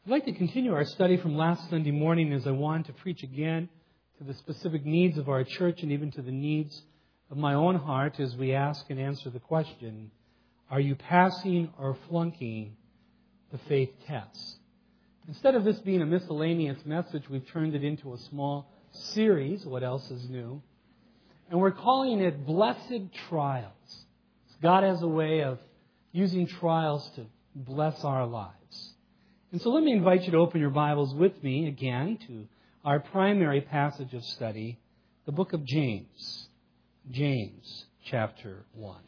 I'd like to continue our study from last Sunday morning as I want to preach again to the specific needs of our church and even to the needs of my own heart as we ask and answer the question, are you passing or flunking the faith test? Instead of this being a miscellaneous message, we've turned it into a small series, What Else Is New? And we're calling it Blessed Trials. God has a way of using trials to bless our lives. And so let me invite you to open your Bibles with me again to our primary passage of study, the book of James. James chapter 1.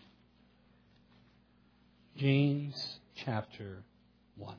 James chapter 1.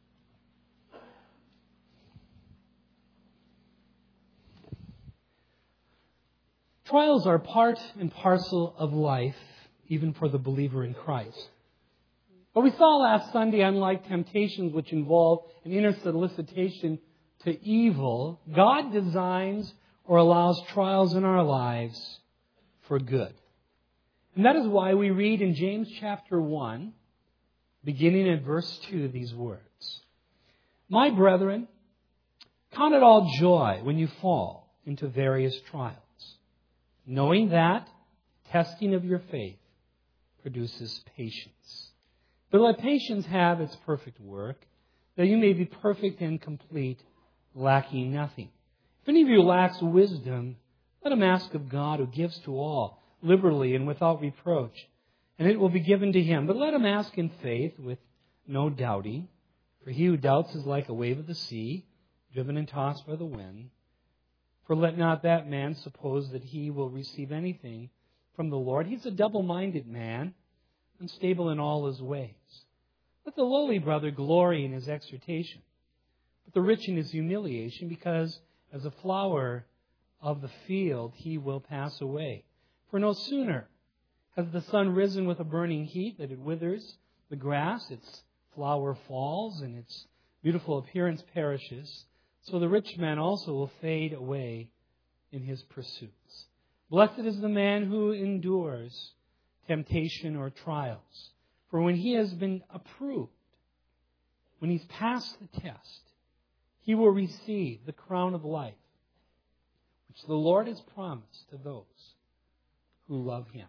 Trials are part and parcel of life, even for the believer in Christ. But we saw last Sunday, unlike temptations which involve an inner solicitation to evil, God designs or allows trials in our lives for good. And that is why we read in James chapter 1, beginning at verse 2, these words. My brethren, count it all joy when you fall into various trials, knowing that testing of your faith produces patience. But let patience have its perfect work, that you may be perfect and complete, lacking nothing. If any of you lacks wisdom, let him ask of God, who gives to all, liberally and without reproach, and it will be given to him. But let him ask in faith, with no doubting. For he who doubts is like a wave of the sea, driven and tossed by the wind. For let not that man suppose that he will receive anything from the Lord. He's a double-minded man, unstable in all his ways. Let the lowly brother glory in his exhortation, but the rich in his humiliation, because as a flower of the field he will pass away. For no sooner has the sun risen with a burning heat that it withers the grass, its flower falls, and its beautiful appearance perishes, so the rich man also will fade away in his pursuits. Blessed is the man who endures temptation or trials. For when he has been approved, when he's passed the test, he will receive the crown of life, which the Lord has promised to those who love him.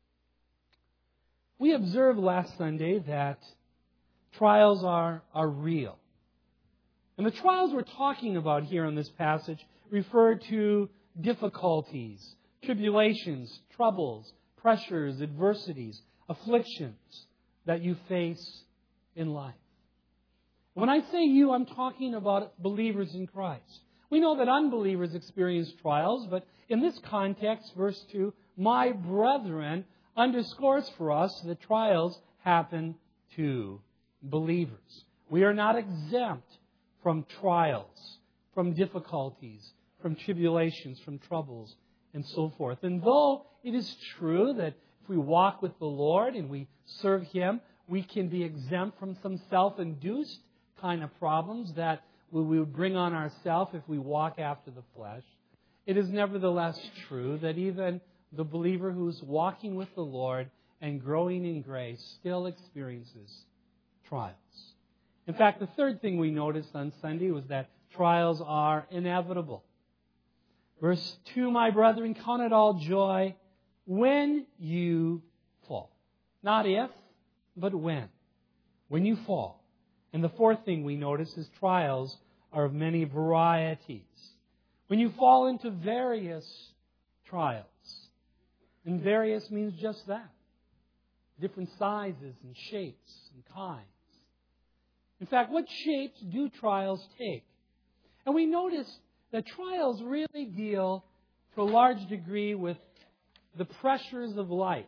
We observed last Sunday that trials are real. And the trials we're talking about here in this passage refer to difficulties, tribulations, troubles, pressures, adversities, afflictions that you face in life. When I say you, I'm talking about believers in Christ. We know that unbelievers experience trials, but in this context, verse 2, my brethren, underscores for us that trials happen to believers. We are not exempt from trials, from difficulties, from tribulations, from troubles, and so forth. And though it is true that if we walk with the Lord and we serve Him, we can be exempt from some self-induced kind of problems that we would bring on ourselves if we walk after the flesh. It is nevertheless true that even the believer who's walking with the Lord and growing in grace still experiences trials. In fact, the third thing we noticed on Sunday was that trials are inevitable. Verse 2, my brethren, count it all joy when you fall. Not if, but when. When you fall. And the fourth thing we notice is trials are of many varieties. When you fall into various trials. And various means just that. Different sizes and shapes and kinds. In fact, what shapes do trials take? And we notice that trials really deal to a large degree with the pressures of life.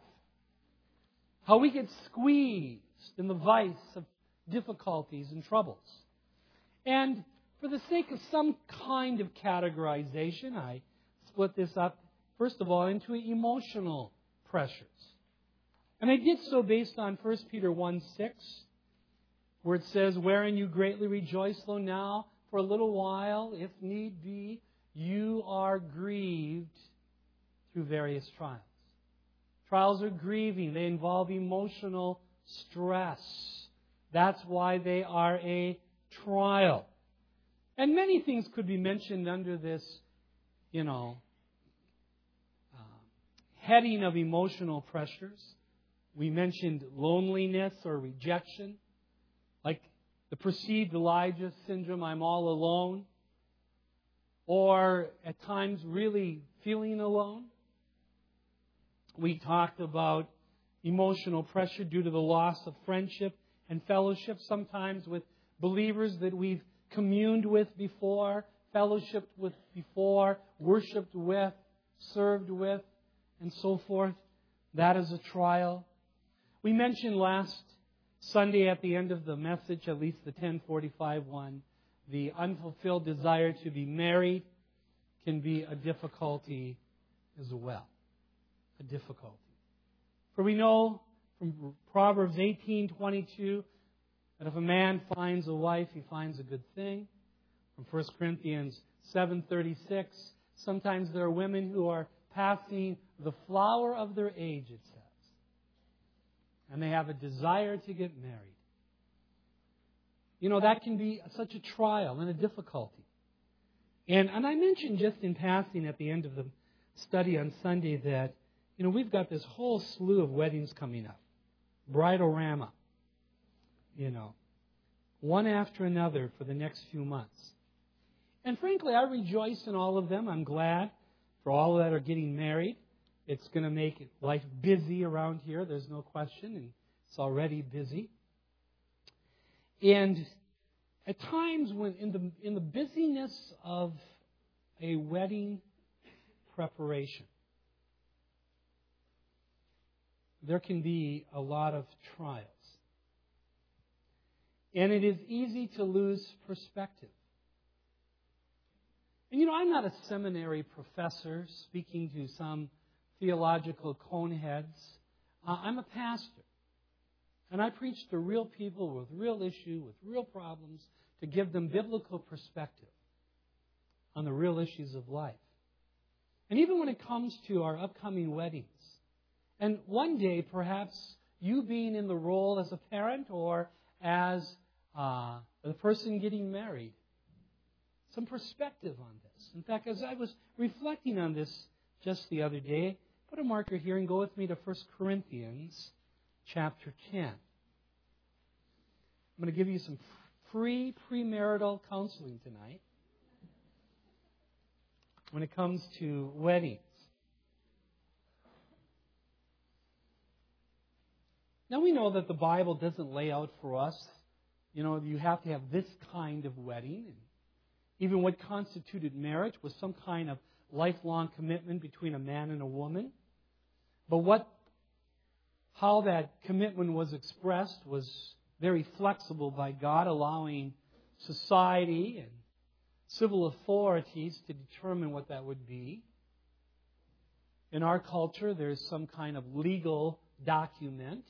How we get squeezed in the vice of difficulties and troubles. And for the sake of some kind of categorization, I split this up, first of all, into emotional pressures. And I did so based on 1 Peter 1:6, where it says, wherein you greatly rejoice, though now, for a little while, if need be, you are grieved through various trials. Trials are grieving. They involve emotional stress. That's why they are a trial. And many things could be mentioned under this, heading of emotional pressures. We mentioned loneliness or rejection, like the perceived Elijah syndrome, I'm all alone, or at times really feeling alone. We talked about emotional pressure due to the loss of friendship and fellowship, sometimes with believers that we've communed with before, fellowshiped with before, worshipped with, served with, and so forth. That is a trial. We mentioned last Sunday at the end of the message, at least the 10:45 one, the unfulfilled desire to be married can be a difficulty as well. A difficulty. For we know from Proverbs 18:22 that if a man finds a wife, he finds a good thing. From 1 Corinthians 7:36, sometimes there are women who are passing the flower of their age, it says. And they have a desire to get married. That can be such a trial and a difficulty. And I mentioned just in passing at the end of the study on Sunday that, we've got this whole slew of weddings coming up. Bridal-rama. One after another for the next few months. And frankly, I rejoice in all of them. I'm glad for all that are getting married. It's going to make life busy around here. There's no question. And it's already busy. And at times when in the busyness of a wedding preparation, there can be a lot of trials. And it is easy to lose perspective. And I'm not a seminary professor speaking to some theological coneheads. I'm a pastor. And I preach to real people with real issues, with real problems, to give them biblical perspective on the real issues of life. And even when it comes to our upcoming weddings, and one day perhaps you being in the role as a parent or as the person getting married, some perspective on this. In fact, as I was reflecting on this just the other day, put a marker here and go with me to 1 Corinthians chapter 10. I'm going to give you some free premarital counseling tonight when it comes to weddings. Now we know that the Bible doesn't lay out for us, you have to have this kind of wedding. And even what constituted marriage was some kind of lifelong commitment between a man and a woman. But how that commitment was expressed was very flexible by God, allowing society and civil authorities to determine what that would be. In our culture, there's some kind of legal document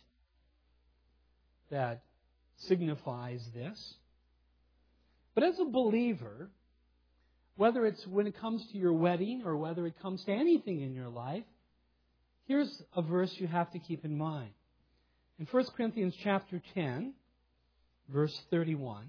that signifies this. But as a believer, whether it's when it comes to your wedding or whether it comes to anything in your life, here's a verse you have to keep in mind. In 1 Corinthians chapter 10, verse 31,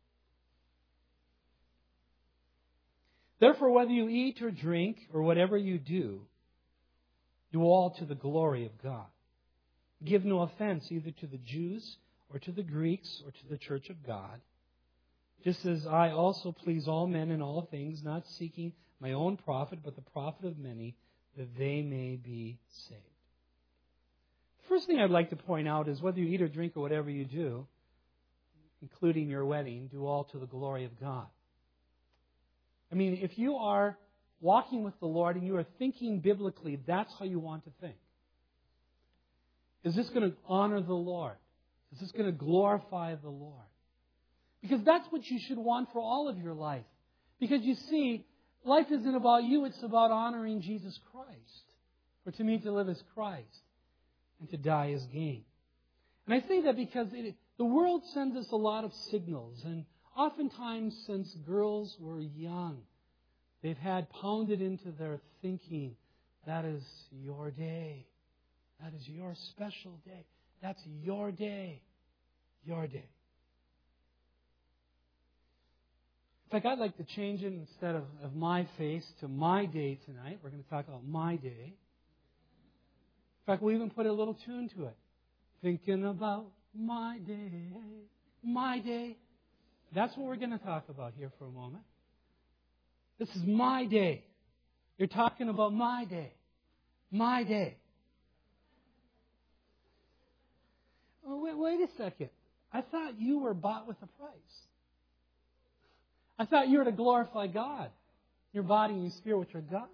therefore, whether you eat or drink or whatever you do all to the glory of God. Give no offense either to the Jews or to the Greeks or to the church of God, just as I also please all men in all things, not seeking my own profit, but the profit of many, that they may be saved. First thing I'd like to point out is whether you eat or drink or whatever you do, including your wedding, do all to the glory of God. I mean, if you are walking with the Lord and you are thinking biblically, that's how you want to think. Is this going to honor the Lord? Is this going to glorify the Lord? Because that's what you should want for all of your life. Because you see, life isn't about you, it's about honoring Jesus Christ. For to me to live is Christ, and to die is gain. And I say that because the world sends us a lot of signals. And oftentimes since girls were young, they've had pounded into their thinking, that is your day. That is your special day. That's your day. Your day. In fact, I'd like to change it instead of my face to my day tonight. We're going to talk about my day. In fact, we'll even put a little tune to it. Thinking about my day, my day. That's what we're going to talk about here for a moment. This is my day. You're talking about my day. My day. Oh, wait a second. I thought you were bought with a price. I thought you were to glorify God. Your body and your spirit, which are God's.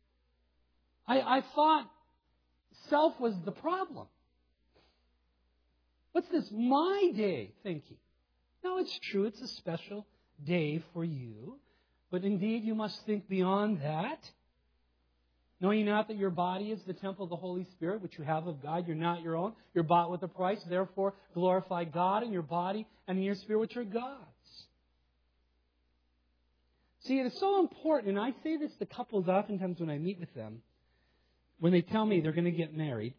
I thought self was the problem. What's this my day thinking? No, it's true. It's a special day for you. But indeed, you must think beyond that. Knowing not that your body is the temple of the Holy Spirit, which you have of God. You're not your own. You're bought with a price. Therefore, glorify God in your body and in your spirit, which are God's. See, it is so important, and I say this to couples oftentimes when I meet with them, when they tell me they're going to get married.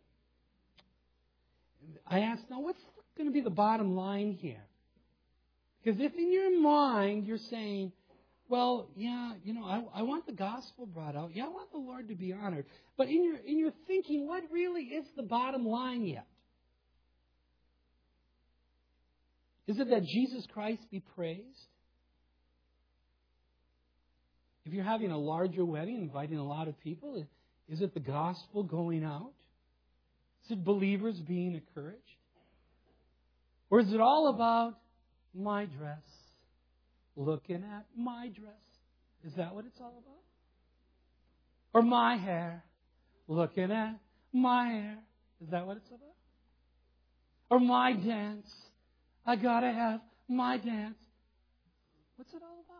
I ask, now what's going to be the bottom line here? Because if in your mind you're saying, well, yeah, I want the gospel brought out. Yeah, I want the Lord to be honored. But in your thinking, what really is the bottom line yet? Is it that Jesus Christ be praised? If you're having a larger wedding, inviting a lot of people, is it the gospel going out? Is it believers being encouraged? Or is it all about my dress? Looking at my dress. Is that what it's all about? Or my hair. Looking at my hair. Is that what it's about? Or my dance. I gotta have my dance. What's it all about?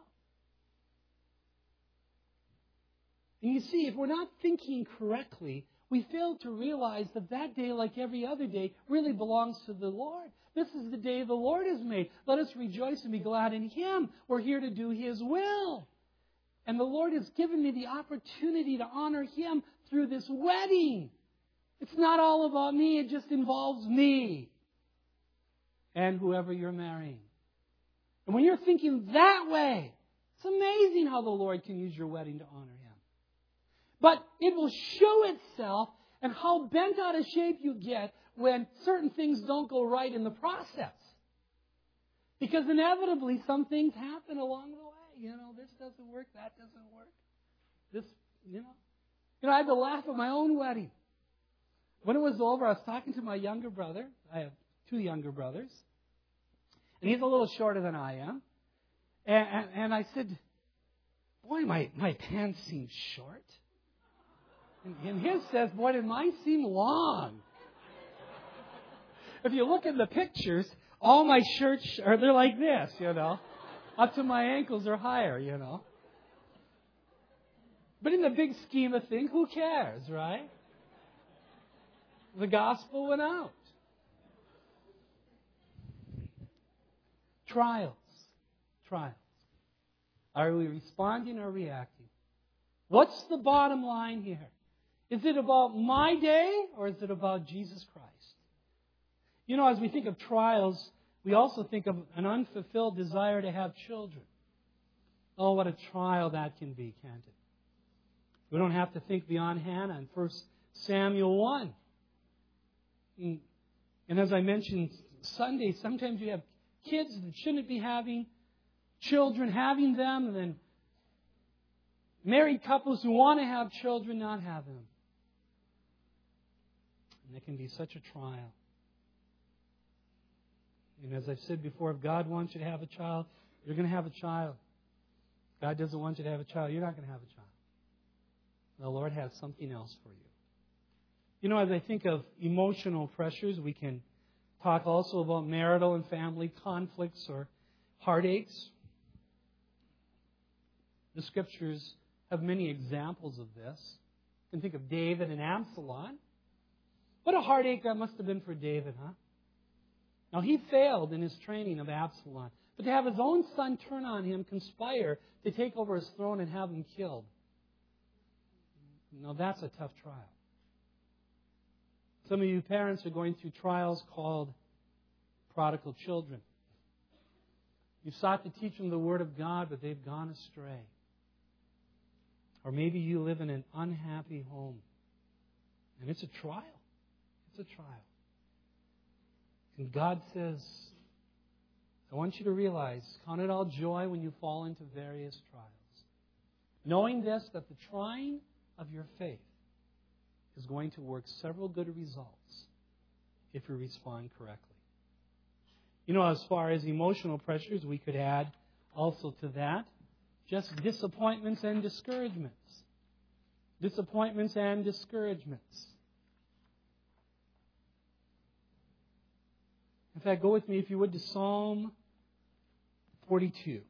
And you see, if we're not thinking correctly, we fail to realize that that day, like every other day, really belongs to the Lord. This is the day the Lord has made. Let us rejoice and be glad in Him. We're here to do His will. And the Lord has given me the opportunity to honor Him through this wedding. It's not all about me. It just involves me and whoever you're marrying. And when you're thinking that way, it's amazing how the Lord can use your wedding to honor Him. But it will show itself and how bent out of shape you get when certain things don't go right in the process. Because inevitably some things happen along the way. This doesn't work, that doesn't work. I had to laugh at my own wedding. When it was over, I was talking to my younger brother. I have two younger brothers. And he's a little shorter than I am. And I said, boy, my pants seem short. And his says, boy, did mine seem long. If you look at the pictures, all my shirts they're like this, up to my ankles or higher, But in the big scheme of things, who cares, right? The gospel went out. Trials. Are we responding or reacting? What's the bottom line here? Is it about my day or is it about Jesus Christ? As we think of trials, we also think of an unfulfilled desire to have children. Oh, what a trial that can be, can't it? We don't have to think beyond Hannah in 1 Samuel 1. And as I mentioned Sunday, sometimes you have kids that shouldn't be having children, having them, and then married couples who want to have children not have them. And it can be such a trial. And as I've said before, if God wants you to have a child, you're going to have a child. If God doesn't want you to have a child, you're not going to have a child. The Lord has something else for you. As I think of emotional pressures, we can talk also about marital and family conflicts or heartaches. The Scriptures have many examples of this. You can think of David and Absalom. What a heartache that must have been for David, huh? Now, he failed in his training of Absalom. But to have his own son turn on him, conspire to take over his throne and have him killed. Now, that's a tough trial. Some of you parents are going through trials called prodigal children. You've sought to teach them the Word of God, but they've gone astray. Or maybe you live in an unhappy home. And it's a trial. It's a trial. And God says, I want you to realize, count it all joy when you fall into various trials. Knowing this, that the trying of your faith is going to work several good results if you respond correctly. You know, as far as emotional pressures, we could add also to that just disappointments and discouragements. Disappointments and discouragements. In fact, go with me, if you would, to Psalm 42.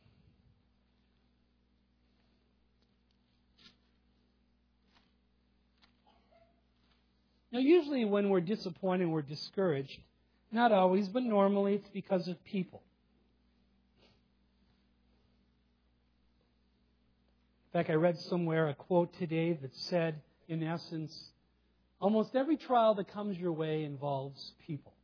Now, usually when we're disappointed, we're discouraged. Not always, but normally it's because of people. In fact, I read somewhere a quote today that said, in essence, almost every trial that comes your way involves people.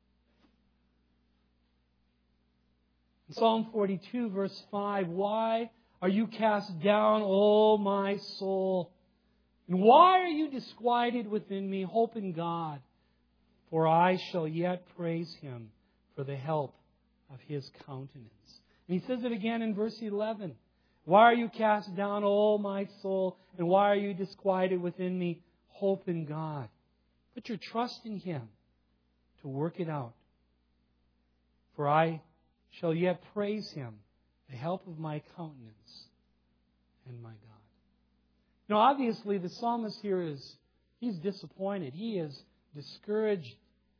In Psalm 42, verse 5, why are you cast down, O my soul? And why are you disquieted within me? Hope in God, for I shall yet praise Him for the help of His countenance. And He says it again in verse 11. Why are you cast down, O my soul? And why are you disquieted within me? Hope in God. Put your trust in Him to work it out. For I shall yet praise Him, the help of my countenance and my God. Now, obviously, the psalmist here he's disappointed. He is discouraged.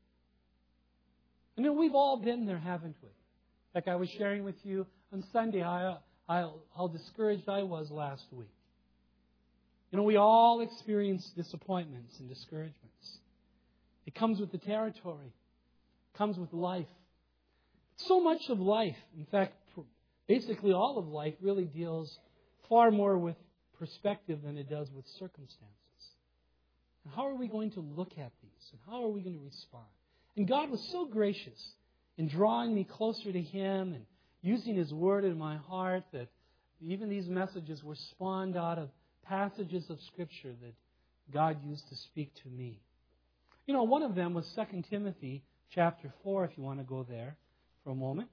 And we've all been there, haven't we? Like I was sharing with you on Sunday, how discouraged I was last week. We all experience disappointments and discouragements. It comes with the territory. It comes with life. So much of life, in fact, basically all of life really deals far more with perspective than it does with circumstances. And how are we going to look at these? And how are we going to respond? And God was so gracious in drawing me closer to Him and using His Word in my heart that even these messages were spawned out of passages of Scripture that God used to speak to me. One of them was 2 Timothy chapter 4, if you want to go there for a moment.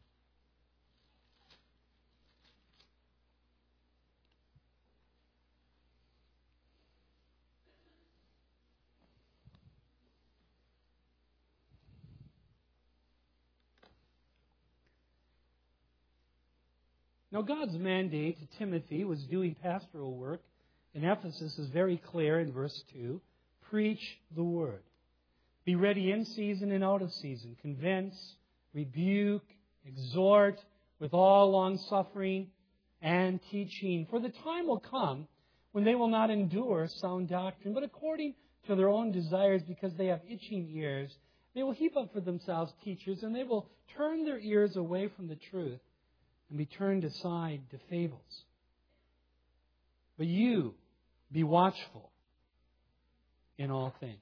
Now, God's mandate to Timothy was doing pastoral work. In Ephesus is very clear in verse 2. Preach the word. Be ready in season and out of season. Convince, rebuke, exhort with all long-suffering and teaching. For the time will come when they will not endure sound doctrine, but according to their own desires, because they have itching ears, they will heap up for themselves teachers, and they will turn their ears away from the truth and be turned aside to fables. But you, be watchful in all things.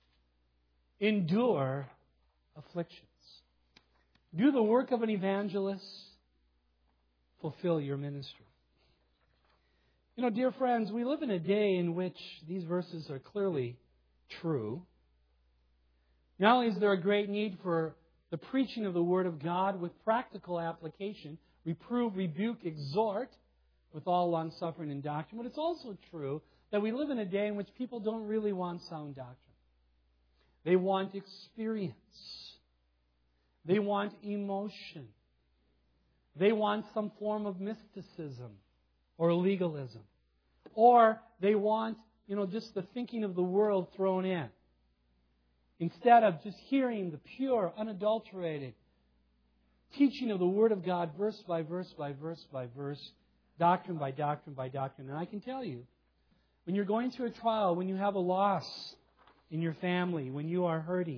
Endure afflictions. Do the work of an evangelist. Fulfill your ministry. Dear friends, we live in a day in which these verses are clearly true. Not only is there a great need for the preaching of the Word of God with practical application, reprove, rebuke, exhort with all long-suffering and doctrine, but it's also true that we live in a day in which people don't really want sound doctrine. They want experience. They want emotion. They want some form of mysticism or legalism. Or they want, just the thinking of the world thrown in. Instead of just hearing the pure, unadulterated teaching of the Word of God, verse by verse by verse by verse, doctrine by doctrine by doctrine. And I can tell you, when you're going through a trial, when you have a loss in your family, when you are hurting,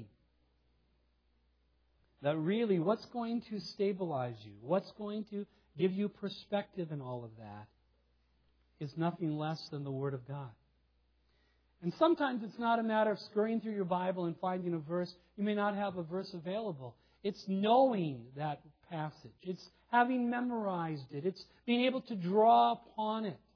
that really what's going to stabilize you, what's going to give you perspective in all of that, is nothing less than the Word of God. And sometimes it's not a matter of scurrying through your Bible and finding a verse. You may not have a verse available. It's knowing that passage. It's having memorized it. It's being able to draw upon it.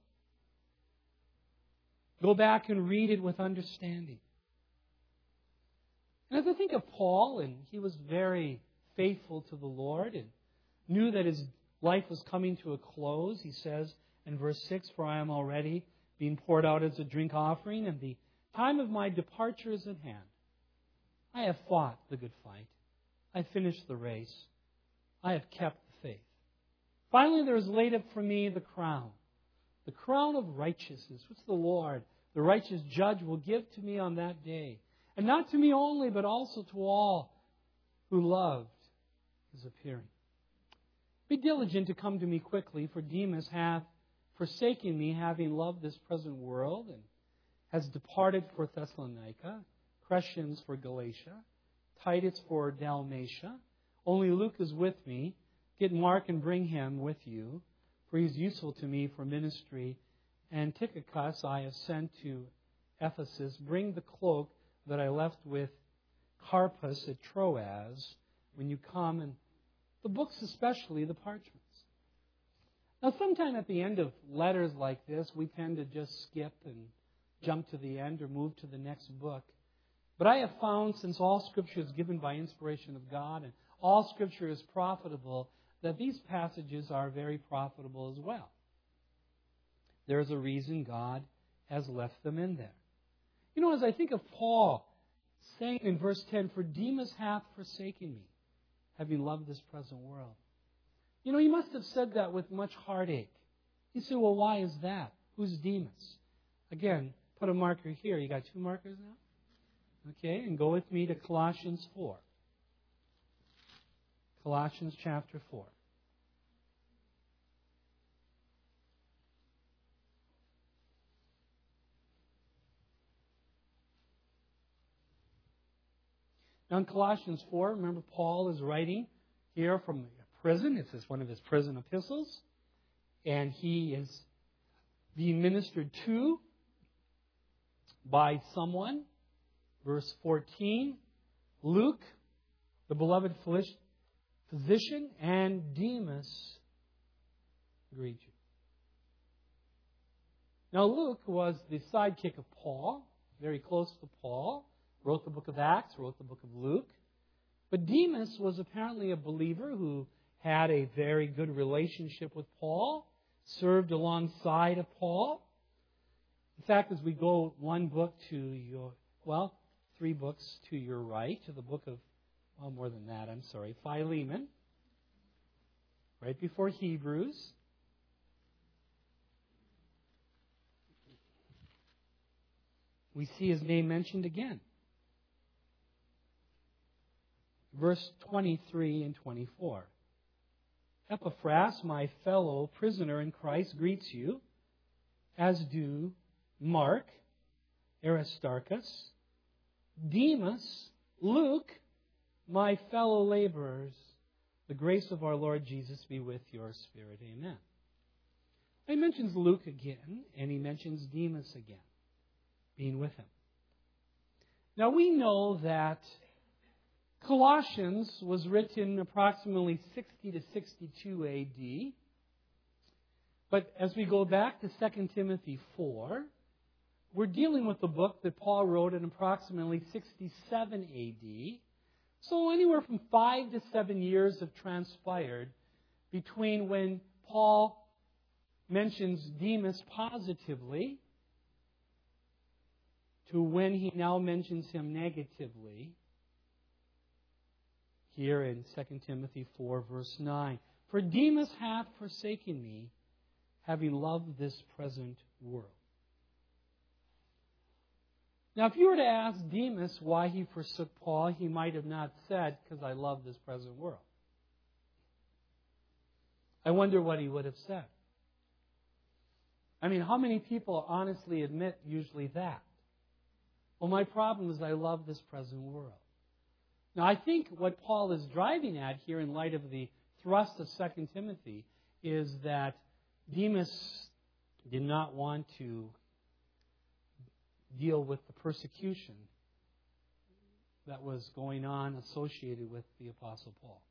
Go back and read it with understanding. And as I think of Paul, and he was very faithful to the Lord and knew that his life was coming to a close, he says in verse 6, "For I am already being poured out as a drink offering, and the time of my departure is at hand. I have fought the good fight. I finished the race. I have kept the faith. Finally, there is laid up for me the crown of righteousness, which the Lord, the righteous judge, will give to me on that day. And not to me only, but also to all who loved His appearing. Be diligent to come to me quickly, for Demas hath forsaken me, having loved this present world, and has departed for Thessalonica, Crescens for Galatia, Titus for Dalmatia. Only Luke is with me. Get Mark and bring him with you, for he is useful to me for ministry. And Tychicus I have sent to Ephesus. Bring the cloak that I left with Carpus at Troas when you come, and the books, especially the parchments." Now, sometime at the end of letters like this, we tend to just skip and jump to the end or move to the next book. But I have found, since all Scripture is given by inspiration of God and all Scripture is profitable, that these passages are very profitable as well. There's a reason God has left them in there. You know, as I think of Paul saying in verse 10, "For Demas hath forsaken me, having loved this present world." You know, he must have said that with much heartache. You say, "Well, why is that? Who's Demas?" Again, put a marker here. You got 2 markers now? Okay, and go with me to Colossians 4. Colossians chapter 4. Now in Colossians 4, remember Paul is writing here from prison. This is one of his prison epistles. And he is being ministered to by someone. Verse 14, Luke, the beloved physician, and Demas greet you. Now Luke was the sidekick of Paul, very close to Paul. Wrote the book of Acts, wrote the book of Luke. But Demas was apparently a believer who had a very good relationship with Paul, served alongside of Paul. In fact, as we go 1 book to your, 3 books to your right, to the book of, more than that, Philemon, right before Hebrews. We see his name mentioned again. Verse 23 and 24. "Epaphras, my fellow prisoner in Christ, greets you, as do Mark, Aristarchus, Demas, Luke, my fellow laborers. The grace of our Lord Jesus be with your spirit." Amen. He mentions Luke again, and he mentions Demas again, being with him. Now we know that Colossians was written approximately 60 to 62 A.D. But as we go back to 2 Timothy 4, we're dealing with a book that Paul wrote in approximately 67 A.D. So anywhere from 5 to 7 years have transpired between when Paul mentions Demas positively to when he now mentions him negatively. Here in 2 Timothy 4, verse 9. "For Demas hath forsaken me, having loved this present world." Now, if you were to ask Demas why he forsook Paul, he might have not said, "Because I love this present world." I wonder what he would have said. I mean, how many people honestly admit usually that? "Well, my problem is I love this present world." Now, I think what Paul is driving at here in light of the thrust of 2 Timothy is that Demas did not want to deal with the persecution that was going on associated with the Apostle Paul.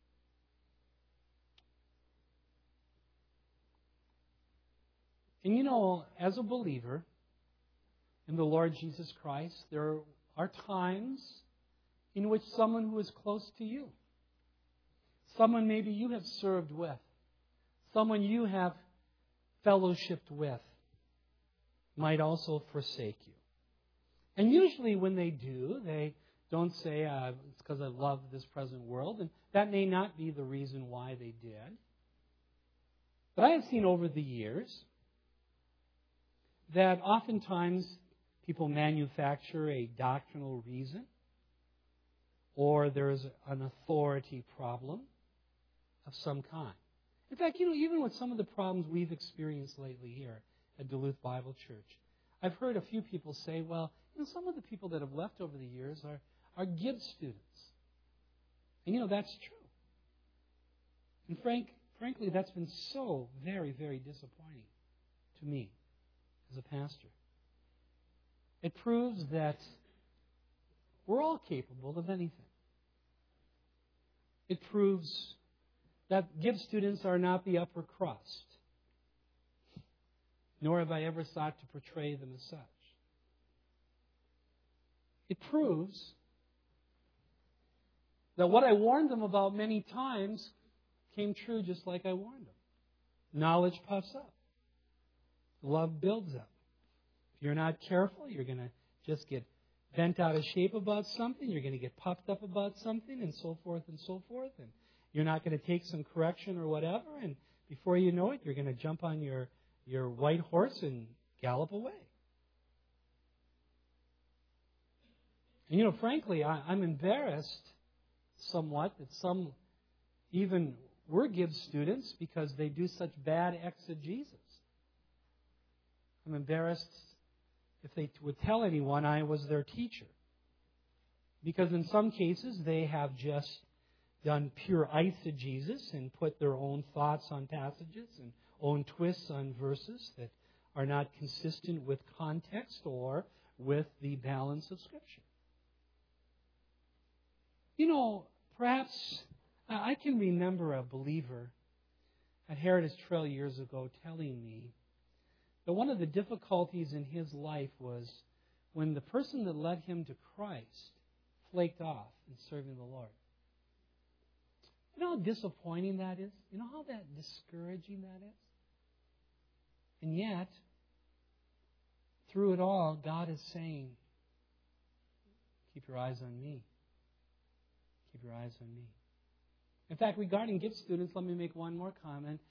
And you know, as a believer in the Lord Jesus Christ, there are times in which someone who is close to you, someone maybe you have served with, someone you have fellowshipped with, might also forsake you. And usually when they do, they don't say, it's because I love this present world, and that may not be the reason why they did. But I have seen over the years that oftentimes people manufacture a doctrinal reason, or there's an authority problem of some kind. In fact, even with some of the problems we've experienced lately here at Duluth Bible Church, I've heard a few people say, well, some of the people that have left over the years are Gibbs students. And that's true. And frankly, that's been so very, very disappointing to me as a pastor. It proves that we're all capable of anything. It proves that Gibbs students are not the upper crust, nor have I ever sought to portray them as such. It proves that what I warned them about many times came true just like I warned them. Knowledge puffs up. Love builds up. If you're not careful, you're going to just get bent out of shape about something. You're going to get puffed up about something, and so forth and so forth. And you're not going to take some correction or whatever. And before you know it, you're going to jump on your white horse and gallop away. And frankly, I'm embarrassed somewhat that some even were Gibbs students because they do such bad exegesis. I'm embarrassed if they would tell anyone I was their teacher. Because in some cases, they have just done pure eisegesis and put their own thoughts on passages and own twists on verses that are not consistent with context or with the balance of Scripture. Perhaps I can remember a believer at Heritage Trail years ago telling me that one of the difficulties in his life was when the person that led him to Christ flaked off in serving the Lord. You know how disappointing that is? You know how discouraging that is? And yet, through it all, God is saying, keep your eyes on me. Keep your eyes on me. In fact, regarding Gibbs students, let me make one more comment.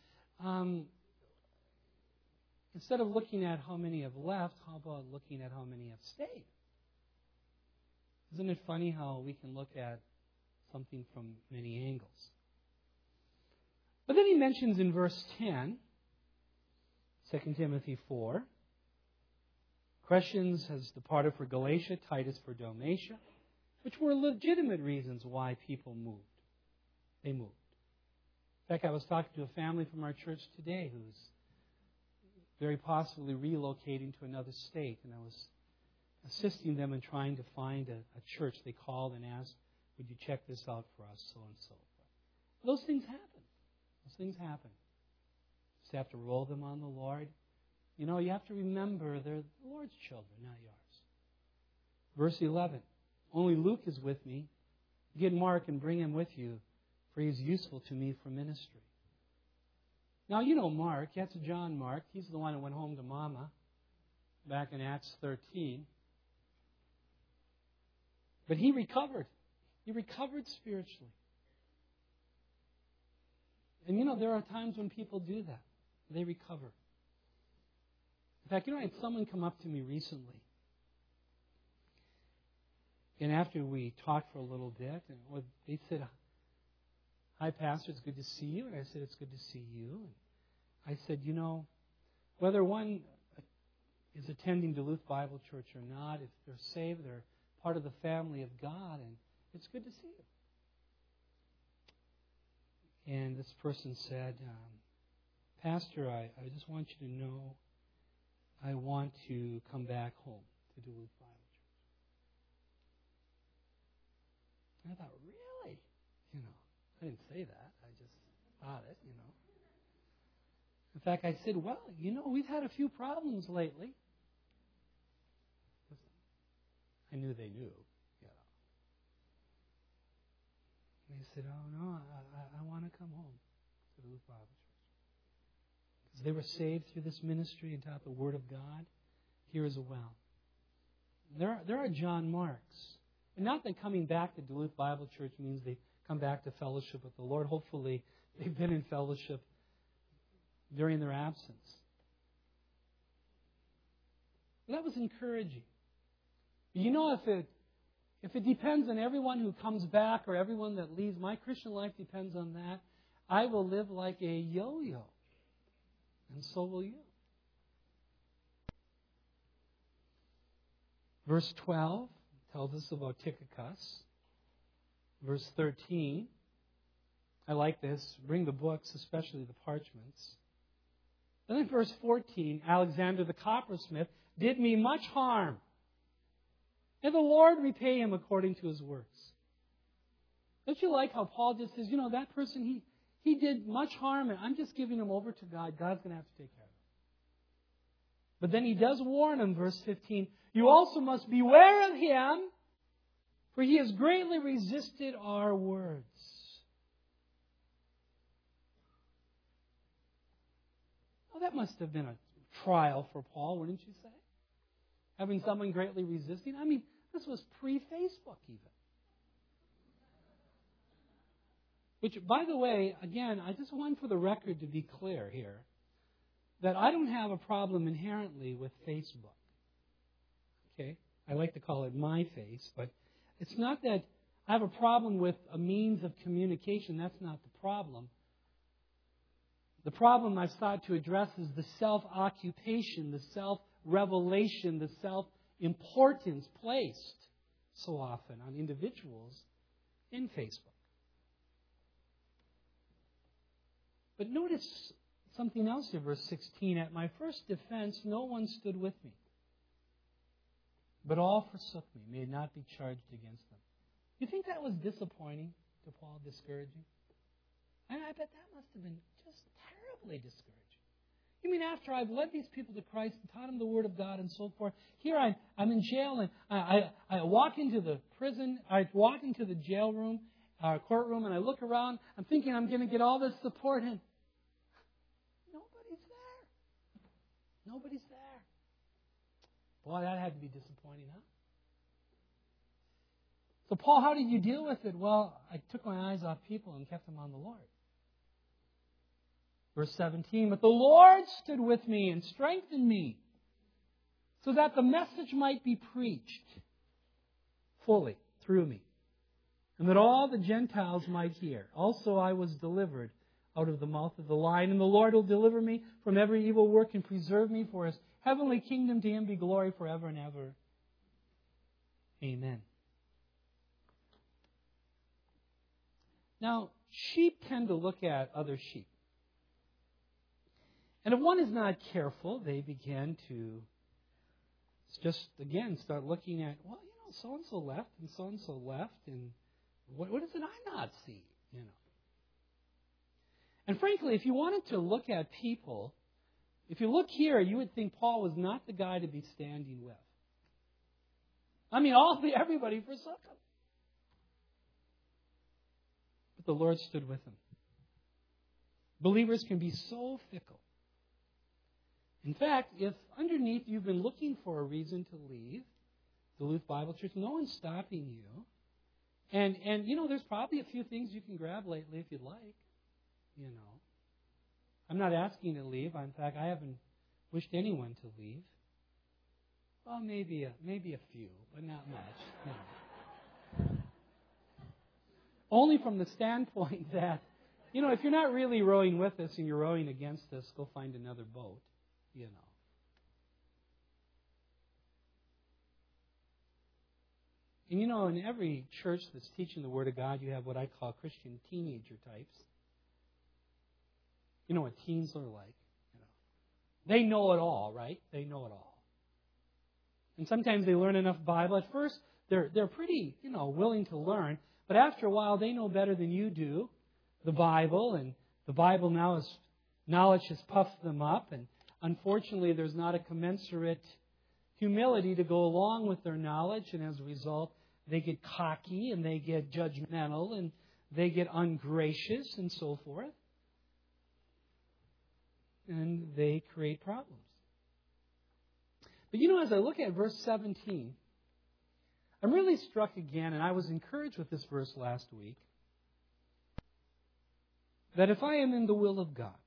Instead of looking at how many have left, how about looking at how many have stayed? Isn't it funny how we can look at something from many angles? But then he mentions in verse 10, 2 Timothy 4, Crescens has departed for Galatia, Titus for Dalmatia, which were legitimate reasons why people moved. They moved. In fact, I was talking to a family from our church today who's very possibly relocating to another state, and I was assisting them in trying to find a church. They called and asked, would you check this out for us, so and so. Those things happen. Those things happen. You just have to roll them on the Lord. You have to remember they're the Lord's children, not yours. Verse 11, only Luke is with me. Get Mark and bring him with you, for he is useful to me for ministry. Now, Mark. That's John Mark. He's the one who went home to Mama back in Acts 13. But he recovered. He recovered spiritually. And, there are times when people do that. They recover. In fact, I had someone come up to me recently. And after we talked for a little bit, they said, hi, Pastor, it's good to see you. And I said, it's good to see you. And I said, whether one is attending Duluth Bible Church or not, if they're saved, they're part of the family of God, and it's good to see you. And this person said, Pastor, I just want you to know I want to come back home to Duluth Bible And I thought, really? I didn't say that. I just thought it, In fact, I said, well, we've had a few problems lately. I knew they knew. And they said, oh, no, I want to come home to the Duluth Bible Church. Because they were saved through this ministry and taught the Word of God. Here is a well. There are John Marks. And not that coming back to Duluth Bible Church means they come back to fellowship with the Lord. Hopefully, they've been in fellowship during their absence. But that was encouraging. If it depends on everyone who comes back or everyone that leaves, my Christian life depends on that, I will live like a yo-yo. And so will you. Verse 12 tells us about Tychicus. Verse 13, I like this, bring the books, especially the parchments. And then verse 14, Alexander the coppersmith did me much harm. And the Lord repay him according to his works. Don't you like how Paul just says, that person, he did much harm, and I'm just giving him over to God. God's going to have to take care of him. But then he does warn him, verse 15, you also must beware of him, for he has greatly resisted our words. Well, that must have been a trial for Paul, wouldn't you say? Having someone greatly resisting. This was pre-Facebook even. Which, by the way, again, I just want for the record to be clear here, that I don't have a problem inherently with Facebook. Okay? I like to call it my face, but it's not that I have a problem with a means of communication. That's not the problem. The problem I've sought to address is the self-occupation, the self-revelation, the self-importance placed so often on individuals in Facebook. But notice something else here, verse 16. At my first defense, no one stood with me, but all forsook me. May it not be charged against them. You think that was disappointing to Paul, discouraging? I bet that must have been just terribly discouraging. You mean after I've led these people to Christ and taught them the Word of God and so forth, here I'm in jail and I walk into the prison, I walk into the jail room, courtroom, and I look around, I'm thinking I'm going to get all this support, and nobody's there. Nobody's there. Boy, that had to be disappointing, huh? So, Paul, how did you deal with it? Well, I took my eyes off people and kept them on the Lord. Verse 17, but the Lord stood with me and strengthened me so that the message might be preached fully through me and that all the Gentiles might hear. Also I was delivered out of the mouth of the lion, and the Lord will deliver me from every evil work and preserve me for His heavenly kingdom. To Him be glory forever and ever. Amen. Now, sheep tend to look at other sheep. And if one is not careful, they begin to just, again, start looking at, well, so-and-so left and so-and-so left, and what did I not see, And frankly, if you wanted to look at people, if you look here, you would think Paul was not the guy to be standing with. Everybody forsook him. But the Lord stood with him. Believers can be so fickle. In fact, if underneath you've been looking for a reason to leave Duluth Bible Church, no one's stopping you. And there's probably a few things you can grab lately if you'd like. I'm not asking you to leave. In fact, I haven't wished anyone to leave. Well, maybe a few, but not much. Only from the standpoint that, if you're not really rowing with us and you're rowing against us, go find another boat, And in every church that's teaching the Word of God, you have what I call Christian teenager types. You know what teens are like. They know it all, right? They know it all. And sometimes they learn enough Bible. At first, they're pretty, willing to learn. But after a while, they know better than you do the Bible, and the Bible knowledge has puffed them up, and unfortunately, there's not a commensurate humility to go along with their knowledge, and as a result, they get cocky, and they get judgmental, and they get ungracious, and so forth. And they create problems. But as I look at verse 17, I'm really struck again, and I was encouraged with this verse last week, that if I am in the will of God,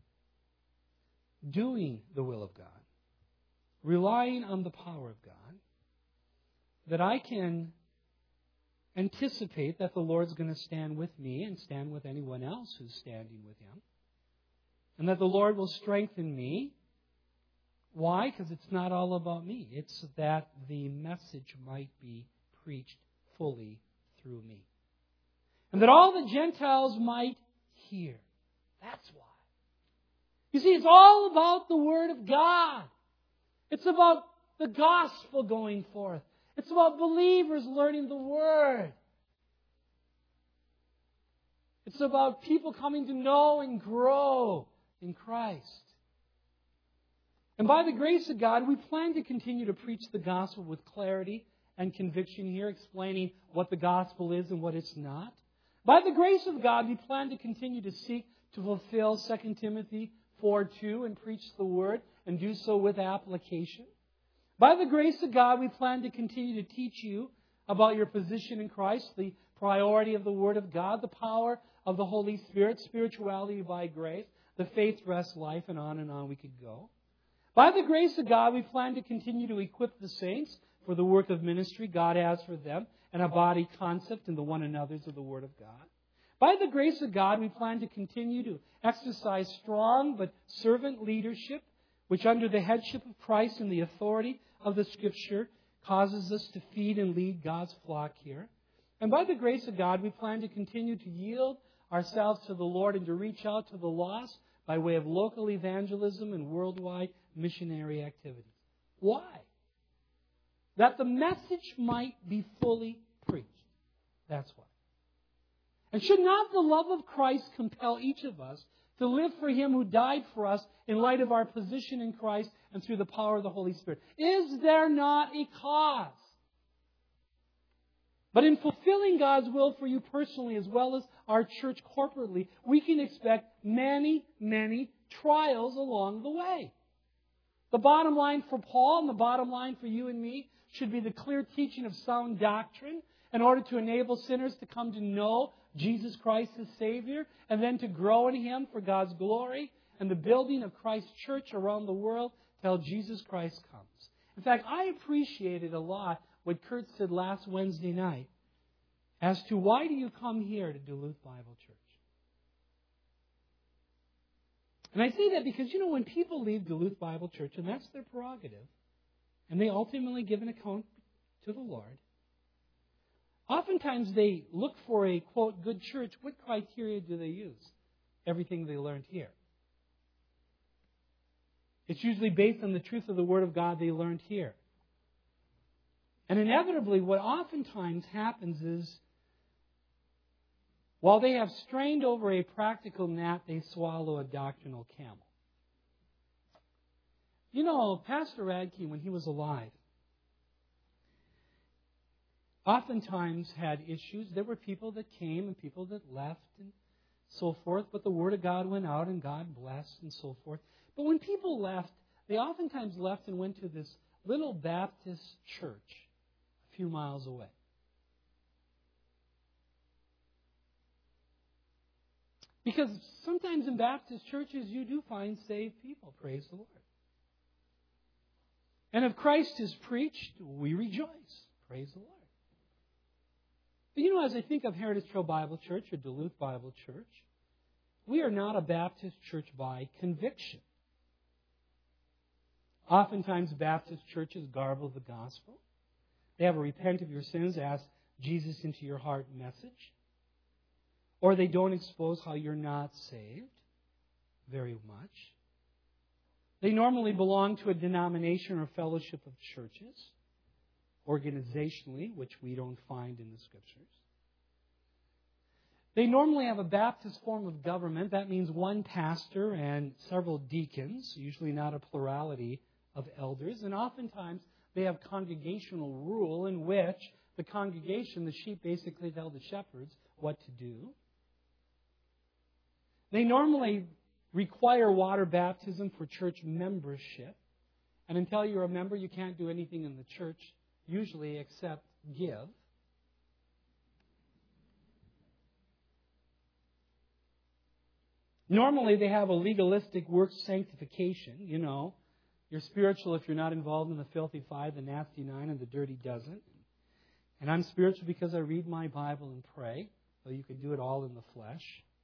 doing the will of God, relying on the power of God, that I can anticipate that the Lord's going to stand with me and stand with anyone else who's standing with Him. And that the Lord will strengthen me. Why? Because it's not all about me. It's that the message might be preached fully through me. And that all the Gentiles might hear. That's why. You see, it's all about the Word of God. It's about the gospel going forth. It's about believers learning the Word. It's about people coming to know and grow in Christ. And by the grace of God, we plan to continue to preach the gospel with clarity and conviction here, explaining what the gospel is and what it's not. By the grace of God, we plan to continue to seek to fulfill 2 Timothy 4:2 and preach the Word and do so with application. By the grace of God, we plan to continue to teach you about your position in Christ, the priority of the Word of God, the power of the Holy Spirit, spirituality by grace, the faith rest life, and on we could go. By the grace of God, we plan to continue to equip the saints for the work of ministry God has for them and a body concept in the one another's of the Word of God. By the grace of God, we plan to continue to exercise strong but servant leadership, which under the headship of Christ and the authority of the Scripture causes us to feed and lead God's flock here. And by the grace of God, we plan to continue to yield ourselves to the Lord and to reach out to the lost by way of local evangelism and worldwide missionary activities. Why? That the message might be fully preached. That's why. And should not the love of Christ compel each of us to live for Him who died for us in light of our position in Christ and through the power of the Holy Spirit? Is there not a cause? But in fulfilling God's will for you personally as well as our church corporately, we can expect many, many trials along the way. The bottom line for Paul and the bottom line for you and me should be the clear teaching of sound doctrine in order to enable sinners to come to know Jesus Christ as Savior and then to grow in Him for God's glory and the building of Christ's church around the world till Jesus Christ comes. In fact, I appreciated a lot what Kurt said last Wednesday night as to why do you come here to Duluth Bible Church? And I say that because, when people leave Duluth Bible Church, and that's their prerogative, and they ultimately give an account to the Lord, oftentimes they look for a, quote, good church. What criteria do they use? Everything they learned here. It's usually based on the truth of the Word of God they learned here. And inevitably, what oftentimes happens is, while they have strained over a practical gnat, they swallow a doctrinal camel. Pastor Radke, when he was alive, oftentimes had issues. There were people that came and people that left and so forth, but the Word of God went out and God blessed and so forth. But when people left, they oftentimes left and went to this little Baptist church a few miles away. Because sometimes in Baptist churches you do find saved people. Praise the Lord. And if Christ is preached, we rejoice. Praise the Lord. But as I think of Heritage Trail Bible Church or Duluth Bible Church, we are not a Baptist church by conviction. Oftentimes Baptist churches garble the gospel. They have a repent of your sins, ask Jesus into your heart message. Or they don't expose how you're not saved very much. They normally belong to a denomination or fellowship of churches, organizationally, which we don't find in the Scriptures. They normally have a Baptist form of government. That means one pastor and several deacons, usually not a plurality of elders. And oftentimes they have congregational rule in which the congregation, the sheep, basically tell the shepherds what to do. They normally require water baptism for church membership. And until you're a member, you can't do anything in the church, usually except give. Normally, they have a legalistic work sanctification. You know, you're spiritual if you're not involved in the filthy 5, the nasty 9, and the dirty dozen. And I'm spiritual because I read my Bible and pray, though you can do it all in the flesh.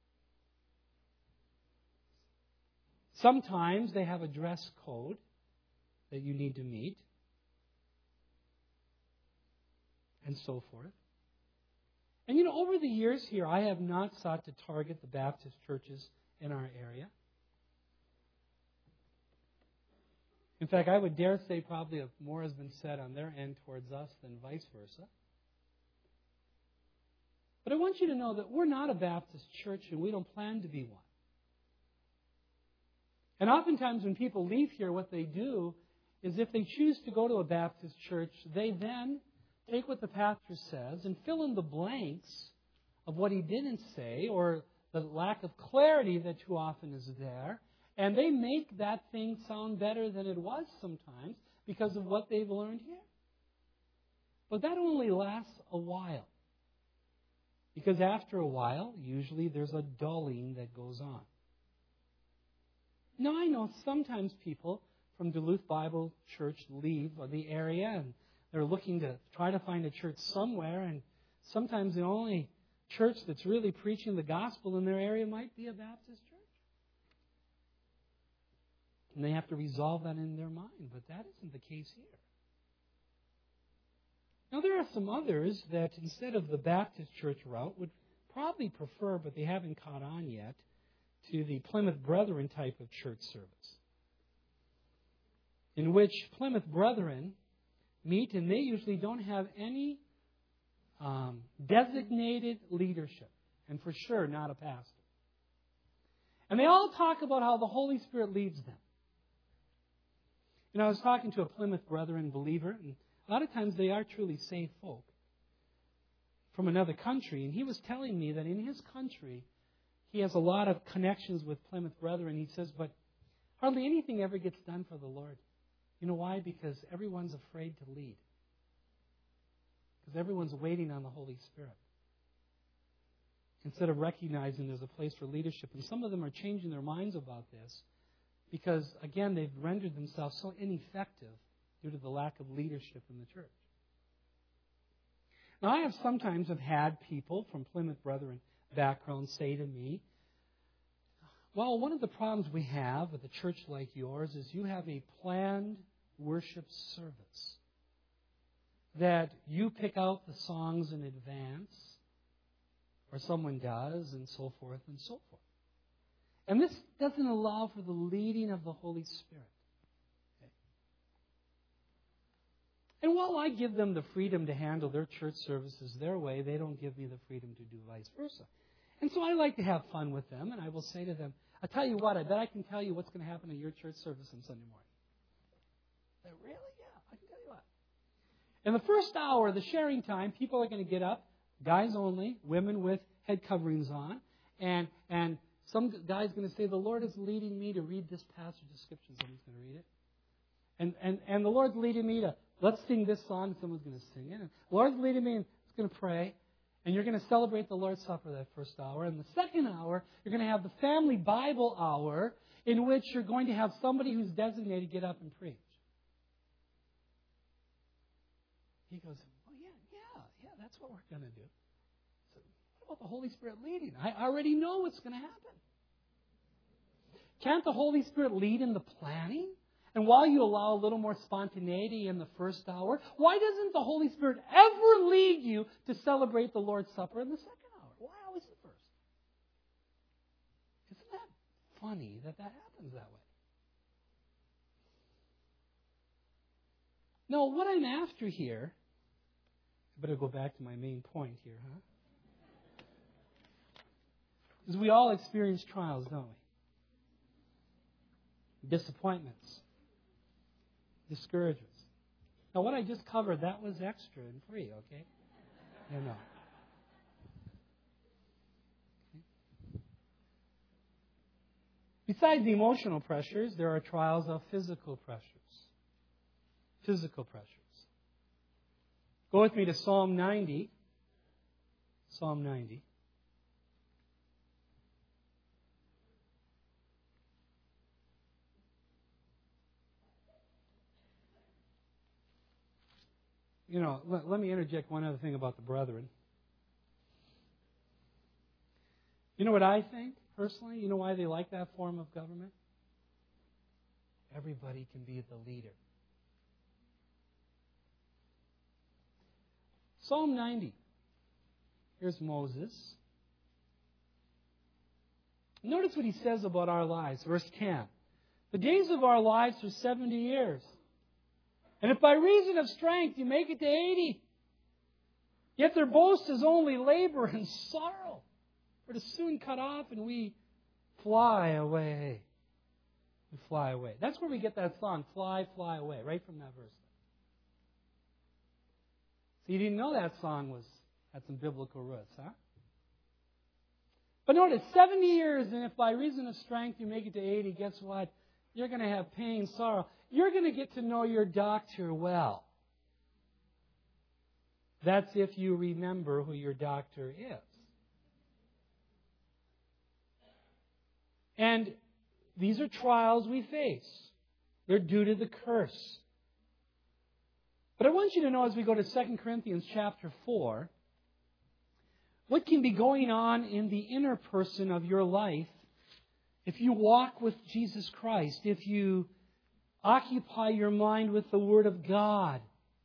Sometimes they have a dress code that you need to meet, and so forth. And you know, over the years here, I have not sought to target the Baptist churches in our area. In fact, I would dare say probably more has been said on their end towards us than vice versa. But I want you to know that we're not a Baptist church and we don't plan to be one. And oftentimes when people leave here, what they do is if they choose to go to a Baptist church, they then take what the pastor says and fill in the blanks of what he didn't say or the lack of clarity that too often is there. And they make that thing sound better than it was sometimes because of what they've learned here. But that only lasts a while. Because after a while, usually there's a dulling that goes on. Now, I know sometimes people from Duluth Bible Church leave the area and they're looking to try to find a church somewhere, and sometimes the only church that's really preaching the gospel in their area might be a Baptist church. And they have to resolve that in their mind, but that isn't the case here. Now, there are some others that instead of the Baptist church route would probably prefer, but they haven't caught on yet, to the Plymouth Brethren type of church service, in which Plymouth Brethren meet, and they usually don't have any designated leadership, and for sure not a pastor. And they all talk about how the Holy Spirit leads them. You know, I was talking to a Plymouth Brethren believer, and a lot of times they are truly saved folk from another country, and he was telling me that in his country, he has a lot of connections with Plymouth Brethren. He says, but hardly anything ever gets done for the Lord. You know why? Because everyone's afraid to lead. Because everyone's waiting on the Holy Spirit. Instead of recognizing there's a place for leadership. And some of them are changing their minds about this because, again, they've rendered themselves so ineffective due to the lack of leadership in the church. Now, I have sometimes had people from Plymouth Brethren background say to me, well, one of the problems we have with a church like yours is you have a planned worship service. That you pick out the songs in advance, or someone does, and so forth and so forth. And this doesn't allow for the leading of the Holy Spirit. Okay? And while I give them the freedom to handle their church services their way, they don't give me the freedom to do vice versa. And so I like to have fun with them, and I will say to them, I'll tell you what, I bet I can tell you what's going to happen at your church service on Sunday morning. Really? Yeah, I can tell you what. In the first hour, the sharing time, people are going to get up, guys only, women with head coverings on, and some guy's going to say, the Lord is leading me to read this passage of Scripture. Someone's going to read it. And the Lord's leading me to, let's sing this song, and someone's going to sing it. And the Lord's leading me, and it's going to pray. And you're going to celebrate the Lord's Supper that first hour. And the second hour, you're going to have the family Bible hour in which you're going to have somebody who's designated get up and preach. He goes, well, yeah, that's what we're going to do. So what about the Holy Spirit leading? I already know what's going to happen. Can't the Holy Spirit lead in the planning? And while you allow a little more spontaneity in the first hour, why doesn't the Holy Spirit ever lead you to celebrate the Lord's Supper in the second hour? Why always the first? Isn't that funny that happens that way? No, what I'm after here, I better go back to my main point here, huh? Because we all experience trials, don't we? Disappointments. Discouragements. Now, what I just covered, that was extra and free, okay? You know. Besides the emotional pressures, there are trials of physical pressures. Physical pressures. Go with me to Psalm 90. Psalm 90. You know, let me interject one other thing about the brethren. You know what I think, personally? You know why they like that form of government? Everybody can be the leader. Psalm 90. Here's Moses. Notice what he says about our lives. Verse 10. The days of our lives are 70 years. And if by reason of strength you make it to 80, yet their boast is only labor and sorrow. We're soon cut off and we fly away. We fly away. That's where we get that song, Fly, Fly Away, right from that verse. So you didn't know that song had some biblical roots, huh? But notice, 70 years, and if by reason of strength you make it to 80, guess what? You're going to have pain, sorrow. You're going to get to know your doctor well. That's if you remember who your doctor is. And these are trials we face. They're due to the curse. But I want you to know as we go to 2 Corinthians chapter 4, what can be going on in the inner person of your life if you walk with Jesus Christ, if you occupy your mind with the Word of God.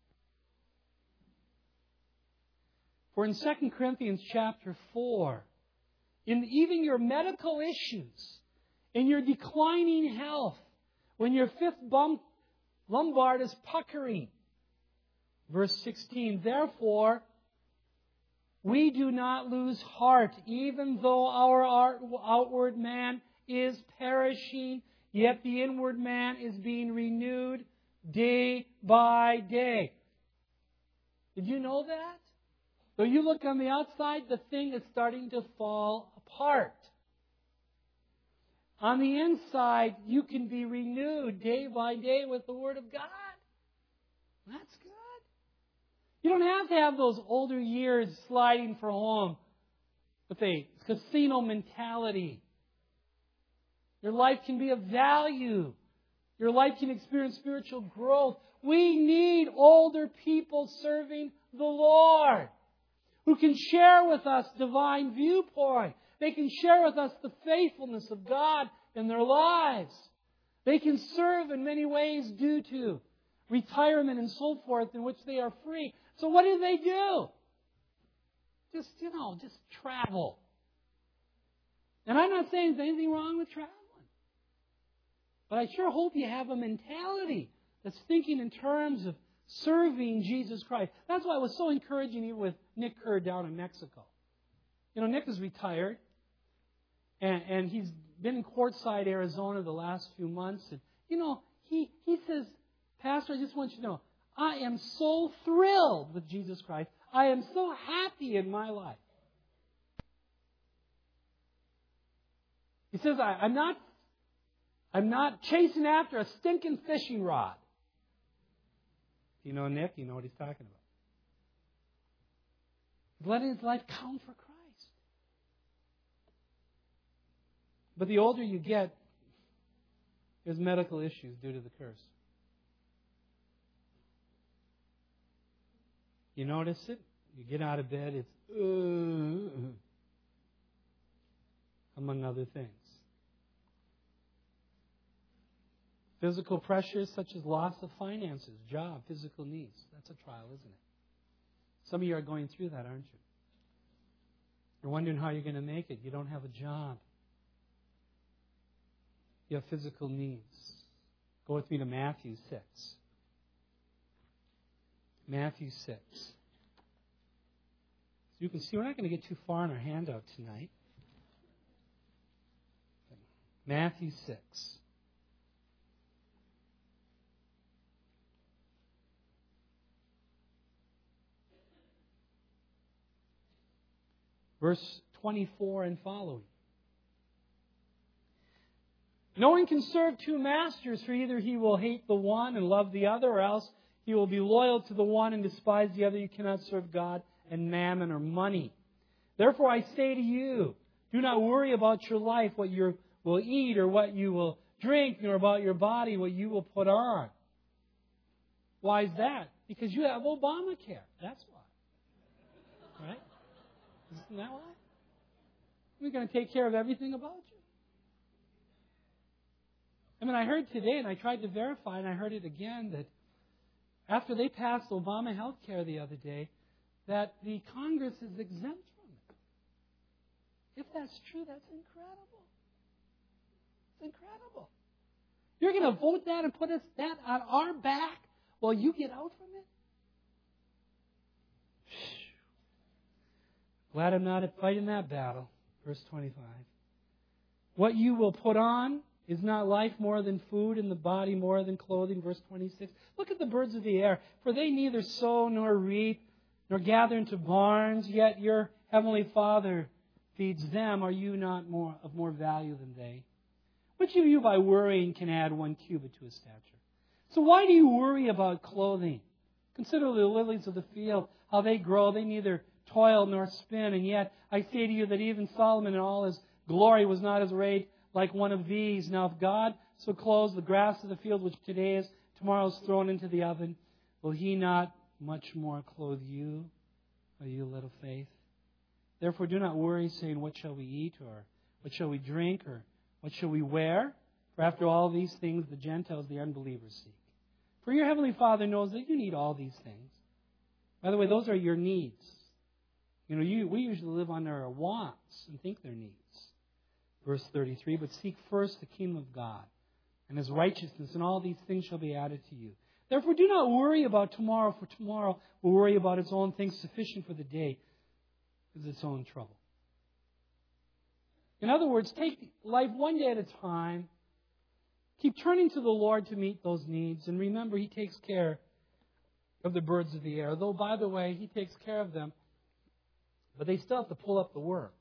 For in 2 Corinthians chapter 4, in even your medical issues, in your declining health, when your fifth lumbar is puckering, verse 16, therefore, we do not lose heart, even though our outward man is perishing, yet the inward man is being renewed day by day. Did you know that? So you look on the outside, the thing is starting to fall apart. On the inside, you can be renewed day by day with the Word of God. That's good. You don't have to have those older years sliding for home with a casino mentality. Your life can be of value. Your life can experience spiritual growth. We need older people serving the Lord who can share with us divine viewpoint. They can share with us the faithfulness of God in their lives. They can serve in many ways due to retirement and so forth in which they are free. So what do? Just travel. And I'm not saying there's anything wrong with traveling. But I sure hope you have a mentality that's thinking in terms of serving Jesus Christ. That's why I was so encouraging here with Nick Kerr down in Mexico. You know, Nick is retired, and he's been in Quartzsite, Arizona the last few months. And, you know, he says, Pastor, I just want you to know, I am so thrilled with Jesus Christ. I am so happy in my life. He says, I'm not chasing after a stinking fishing rod. You know Nick, you know what he's talking about. He's letting his life count for Christ. But the older you get, there's medical issues due to the curse. You notice it? You get out of bed, it's among other things. Physical pressures such as loss of finances, job, physical needs. That's a trial, isn't it? Some of you are going through that, aren't you? You're wondering how you're going to make it. You don't have a job. You have physical needs. Go with me to Matthew 6. Matthew 6. So you can see we're not going to get too far in our handout tonight. Matthew 6. Verse 24 and following. No one can serve two masters, for either he will hate the one and love the other, or else he will be loyal to the one and despise the other. You cannot serve God and mammon or money. Therefore I say to you, do not worry about your life, what you will eat or what you will drink, nor about your body, what you will put on. Why is that? Because you have Obamacare. That's why. Right? Isn't that why? We're going to take care of everything about you. I mean, I heard today, and I tried to verify, and I heard it again, that after they passed Obama health care the other day, that the Congress is exempt from it. If that's true, that's incredible. It's incredible. You're going to vote that and put us that on our back while you get out from it? Glad I'm not fighting that battle. Verse 25. What you will put on is not life more than food, and the body more than clothing? Verse 26. Look at the birds of the air, for they neither sow nor reap, nor gather into barns, yet your heavenly Father feeds them. Are you not of more value than they? Which of you by worrying can add 1 cubit to his stature? So why do you worry about clothing? Consider the lilies of the field, how they grow. They neither toil nor spin, and yet I say to you that even Solomon in all his glory was not as arrayed like one of these. Now if God so clothes the grass of the field, which today is, tomorrow is thrown into the oven, will He not much more clothe you, O you little faith? Therefore do not worry, saying, what shall we eat, or what shall we drink, or what shall we wear? For after all these things the Gentiles, the unbelievers, seek. For your heavenly Father knows that you need all these things. By the way, those are your needs. We usually live on our wants and think they're needs. Verse 33, but seek first the kingdom of God and His righteousness, and all these things shall be added to you. Therefore do not worry about tomorrow, for tomorrow will worry about its own things. Sufficient for the day is its own trouble. In other words, take life one day at a time. Keep turning to the Lord to meet those needs. And remember, He takes care of the birds of the air. Though, by the way, He takes care of them, but they still have to pull up the worms.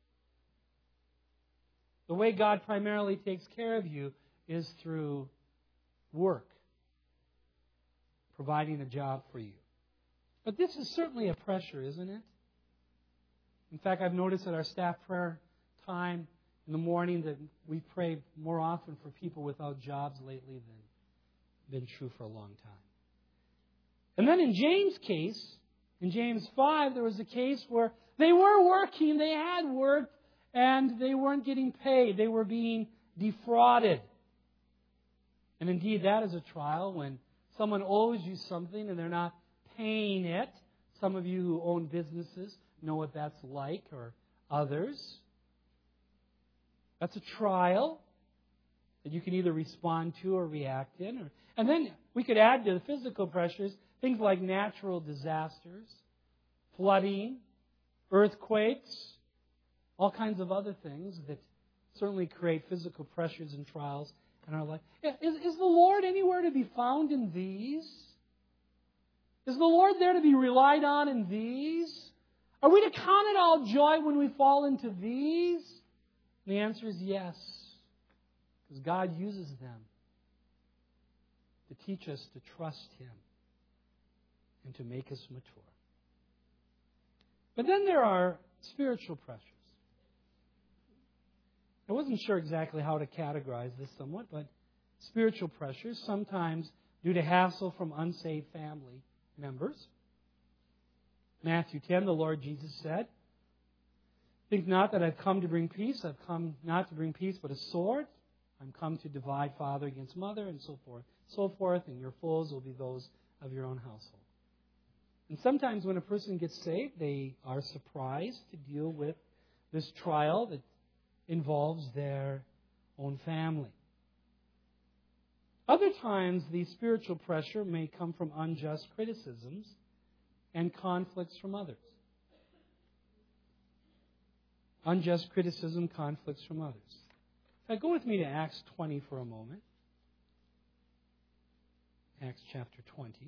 The way God primarily takes care of you is through work, providing a job for you. But this is certainly a pressure, isn't it? In fact, I've noticed at our staff prayer time in the morning that we pray more often for people without jobs lately than been true for a long time. And then in James' case, in James 5, there was a case where they were working, they had worked, and they weren't getting paid. They were being defrauded. And indeed, that is a trial when someone owes you something and they're not paying it. Some of you who own businesses know what that's like, or others. That's a trial that you can either respond to or react in. And then we could add to the physical pressures things like natural disasters, flooding, earthquakes, all kinds of other things that certainly create physical pressures and trials in our life. Is the Lord anywhere to be found in these? Is the Lord there to be relied on in these? Are we to count it all joy when we fall into these? And the answer is yes, because God uses them to teach us to trust Him and to make us mature. But then there are spiritual pressures. I wasn't sure exactly how to categorize this somewhat, but spiritual pressures, sometimes due to hassle from unsaved family members. Matthew 10, the Lord Jesus said, think not that I've come to bring peace. I've come not to bring peace, but a sword. I'm come to divide father against mother, and so forth, and your foes will be those of your own household. And sometimes when a person gets saved, they are surprised to deal with this trial that involves their own family. Other times, the spiritual pressure may come from unjust criticisms and conflicts from others. Unjust criticism, conflicts from others. Go with me to Acts 20 for a moment. Acts chapter 20.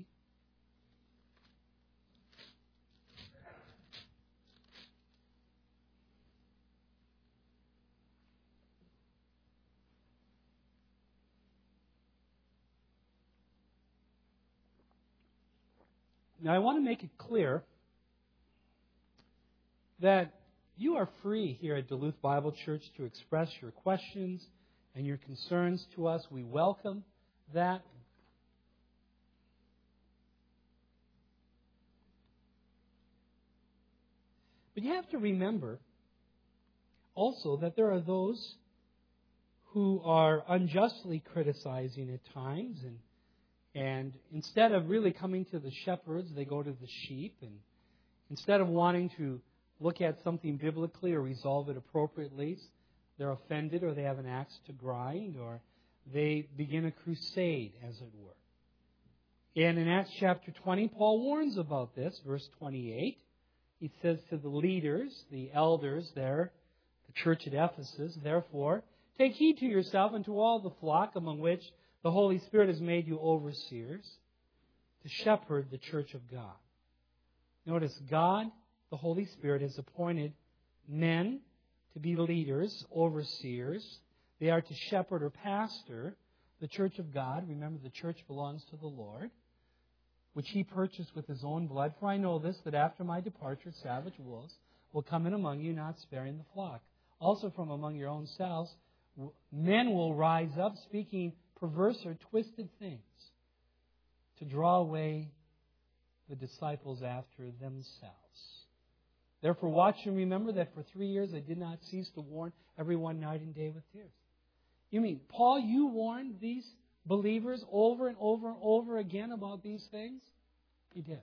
Now, I want to make it clear that you are free here at Duluth Bible Church to express your questions and your concerns to us. We welcome that. But you have to remember also that there are those who are unjustly criticizing at times, and instead of really coming to the shepherds, they go to the sheep, and instead of wanting to look at something biblically or resolve it appropriately, they're offended, or they have an axe to grind, or they begin a crusade, as it were. And in Acts chapter 20, Paul warns about this, verse 28. He says to the leaders, the elders there, the church at Ephesus, "Therefore, take heed to yourself and to all the flock among which the Holy Spirit has made you overseers, to shepherd the church of God." Notice, God, the Holy Spirit, has appointed men to be leaders, overseers. They are to shepherd or pastor the church of God. Remember, the church belongs to the Lord, which He purchased with His own blood. "For I know this, that after my departure savage wolves will come in among you, not sparing the flock. Also from among your own selves men will rise up, speaking perverse or twisted things, to draw away the disciples after themselves. Therefore watch and remember that for 3 years I did not cease to warn everyone night and day with tears." You mean, Paul, you warned these believers over and over and over again about these things? He did.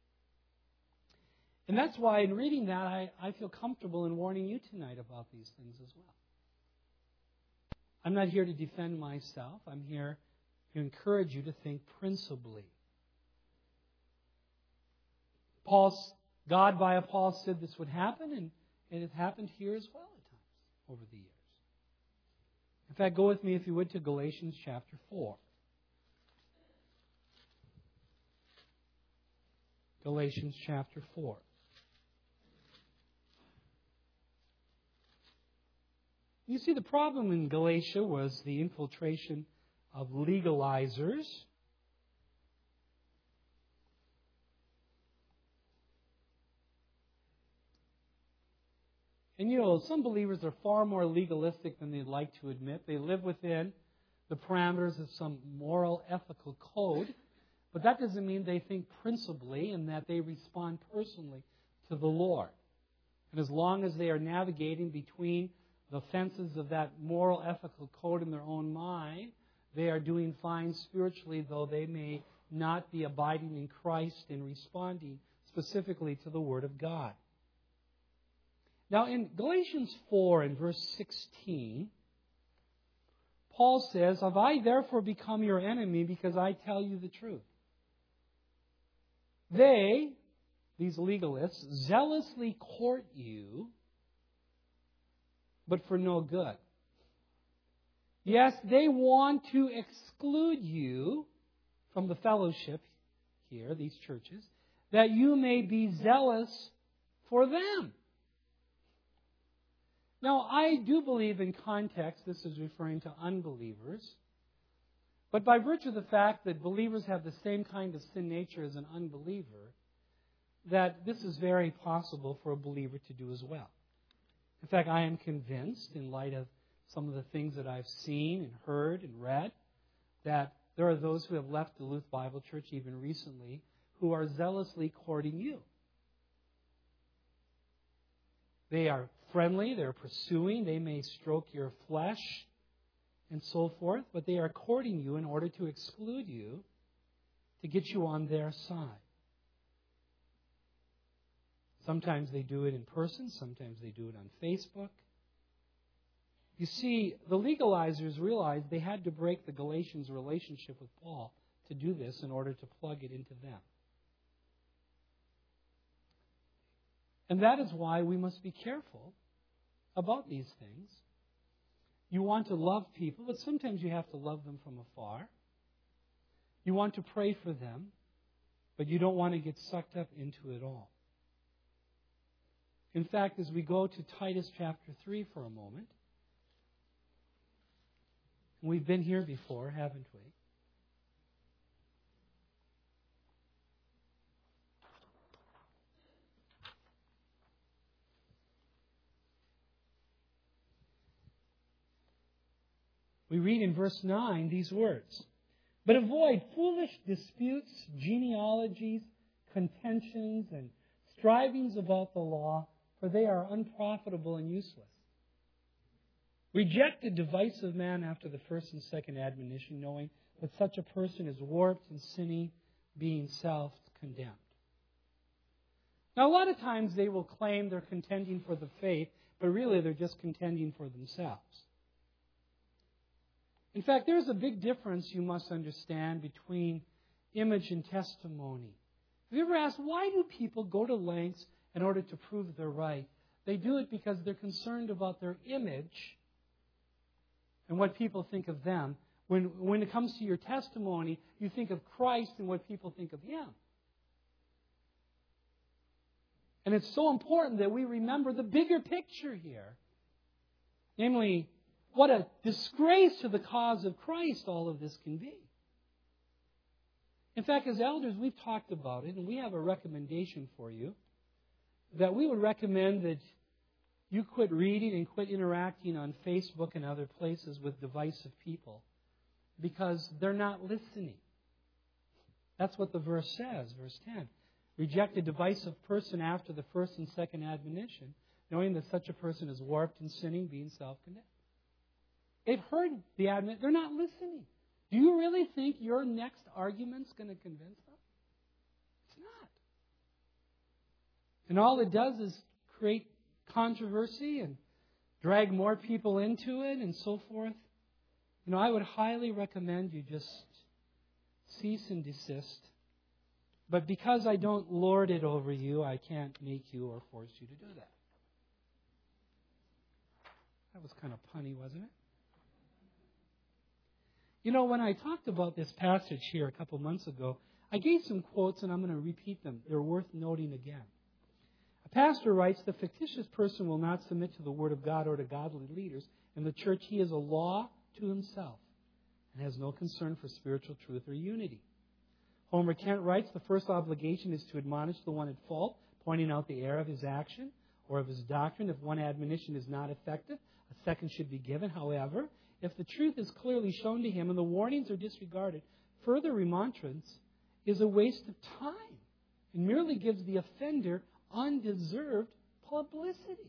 And that's why in reading that, I feel comfortable in warning you tonight about these things as well. I'm not here to defend myself. I'm here to encourage you to think principally. God, via Paul, said this would happen, and it has happened here as well at times over the years. In fact, go with me, if you would, to Galatians chapter 4. Galatians chapter 4. You see, the problem in Galatia was the infiltration of legalizers. And some believers are far more legalistic than they'd like to admit. They live within the parameters of some moral, ethical code, but that doesn't mean they think principally and that they respond personally to the Lord. And as long as they are navigating between the fences of that moral, ethical code in their own mind, they are doing fine spiritually, though they may not be abiding in Christ and responding specifically to the Word of God. Now, in Galatians 4 and verse 16, Paul says, "Have I therefore become your enemy because I tell you the truth? They," these legalists, "zealously court you, but for no good. Yes, they want to exclude you from the fellowship here, these churches, that you may be zealous for them." Now, I do believe in context this is referring to unbelievers. But by virtue of the fact that believers have the same kind of sin nature as an unbeliever, that this is very possible for a believer to do as well. In fact, I am convinced, in light of some of the things that I've seen and heard and read, that there are those who have left Duluth Bible Church even recently who are zealously courting you. They are friendly, they're pursuing, they may stroke your flesh and so forth, but they are courting you in order to exclude you, to get you on their side. Sometimes they do it in person, sometimes they do it on Facebook. You see, the legalizers realized they had to break the Galatians' relationship with Paul to do this in order to plug it into them. And that is why we must be careful about these things. You want to love people, but sometimes you have to love them from afar. You want to pray for them, but you don't want to get sucked up into it all. In fact, as we go to Titus chapter 3 for a moment, we've been here before, haven't we? We read in verse 9 these words, "But avoid foolish disputes, genealogies, contentions, and strivings about the law, for they are unprofitable and useless. Reject the divisive man after the first and second admonition, knowing that such a person is warped and sinning, being self-condemned." Now, a lot of times they will claim they're contending for the faith, but really they're just contending for themselves. In fact, there's a big difference you must understand between image and testimony. Have you ever asked, why do people go to lengths in order to prove they're right? They do it because they're concerned about their image and what people think of them. When it comes to your testimony, you think of Christ and what people think of Him. And it's so important that we remember the bigger picture here. Namely, what a disgrace to the cause of Christ all of this can be. In fact, as elders, we've talked about it, and we have a recommendation for you, that we would recommend that you quit reading and quit interacting on Facebook and other places with divisive people, because they're not listening. That's what the verse says, verse 10. "Reject a divisive person after the first and second admonition, knowing that such a person is warped and sinning, being self-condemned." They've heard the admonition. They're not listening. Do you really think your next argument's going to convince them? It's not. And all it does is create controversy and drag more people into it and so forth. I would highly recommend you just cease and desist. But because I don't lord it over you, I can't make you or force you to do that. That was kind of punny, wasn't it? When I talked about this passage here a couple months ago, I gave some quotes and I'm going to repeat them. They're worth noting again. A pastor writes, "The fictitious person will not submit to the Word of God or to godly leaders. In the church, he is a law to himself and has no concern for spiritual truth or unity." Homer Kent writes, "The first obligation is to admonish the one at fault, pointing out the error of his action or of his doctrine. If one admonition is not effective, a second should be given. However, if the truth is clearly shown to him and the warnings are disregarded, further remonstrance is a waste of time and merely gives the offender undeserved publicity."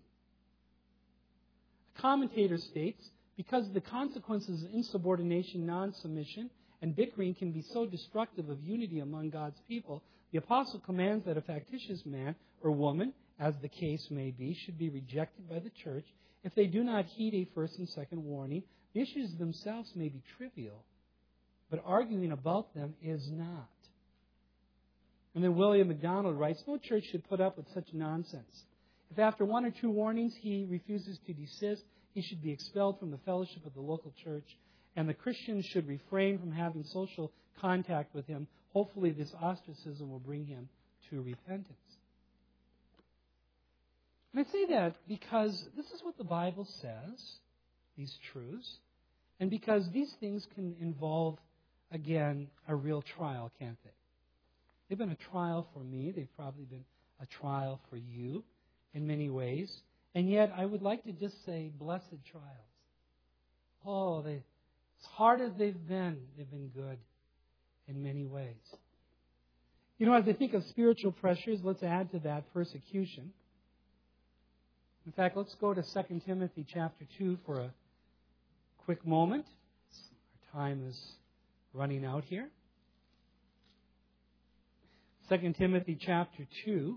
A commentator states, "Because the consequences of insubordination, non-submission, and bickering can be so destructive of unity among God's people, the apostle commands that a factitious man or woman, as the case may be, should be rejected by the church if they do not heed a first and second warning. The issues themselves may be trivial, but arguing about them is not." And then William MacDonald writes, "No church should put up with such nonsense. If after one or two warnings he refuses to desist, he should be expelled from the fellowship of the local church, and the Christians should refrain from having social contact with him. Hopefully this ostracism will bring him to repentance." And I say that because this is what the Bible says, these truths, and because these things can involve, again, a real trial, can't they? They've been a trial for me. They've probably been a trial for you in many ways. And yet, I would like to just say, blessed trials. Oh, as hard as they've been good in many ways. As I think of spiritual pressures, let's add to that persecution. In fact, let's go to 2 Timothy chapter 2 for a quick moment. Our time is running out here. 2 Timothy chapter 2.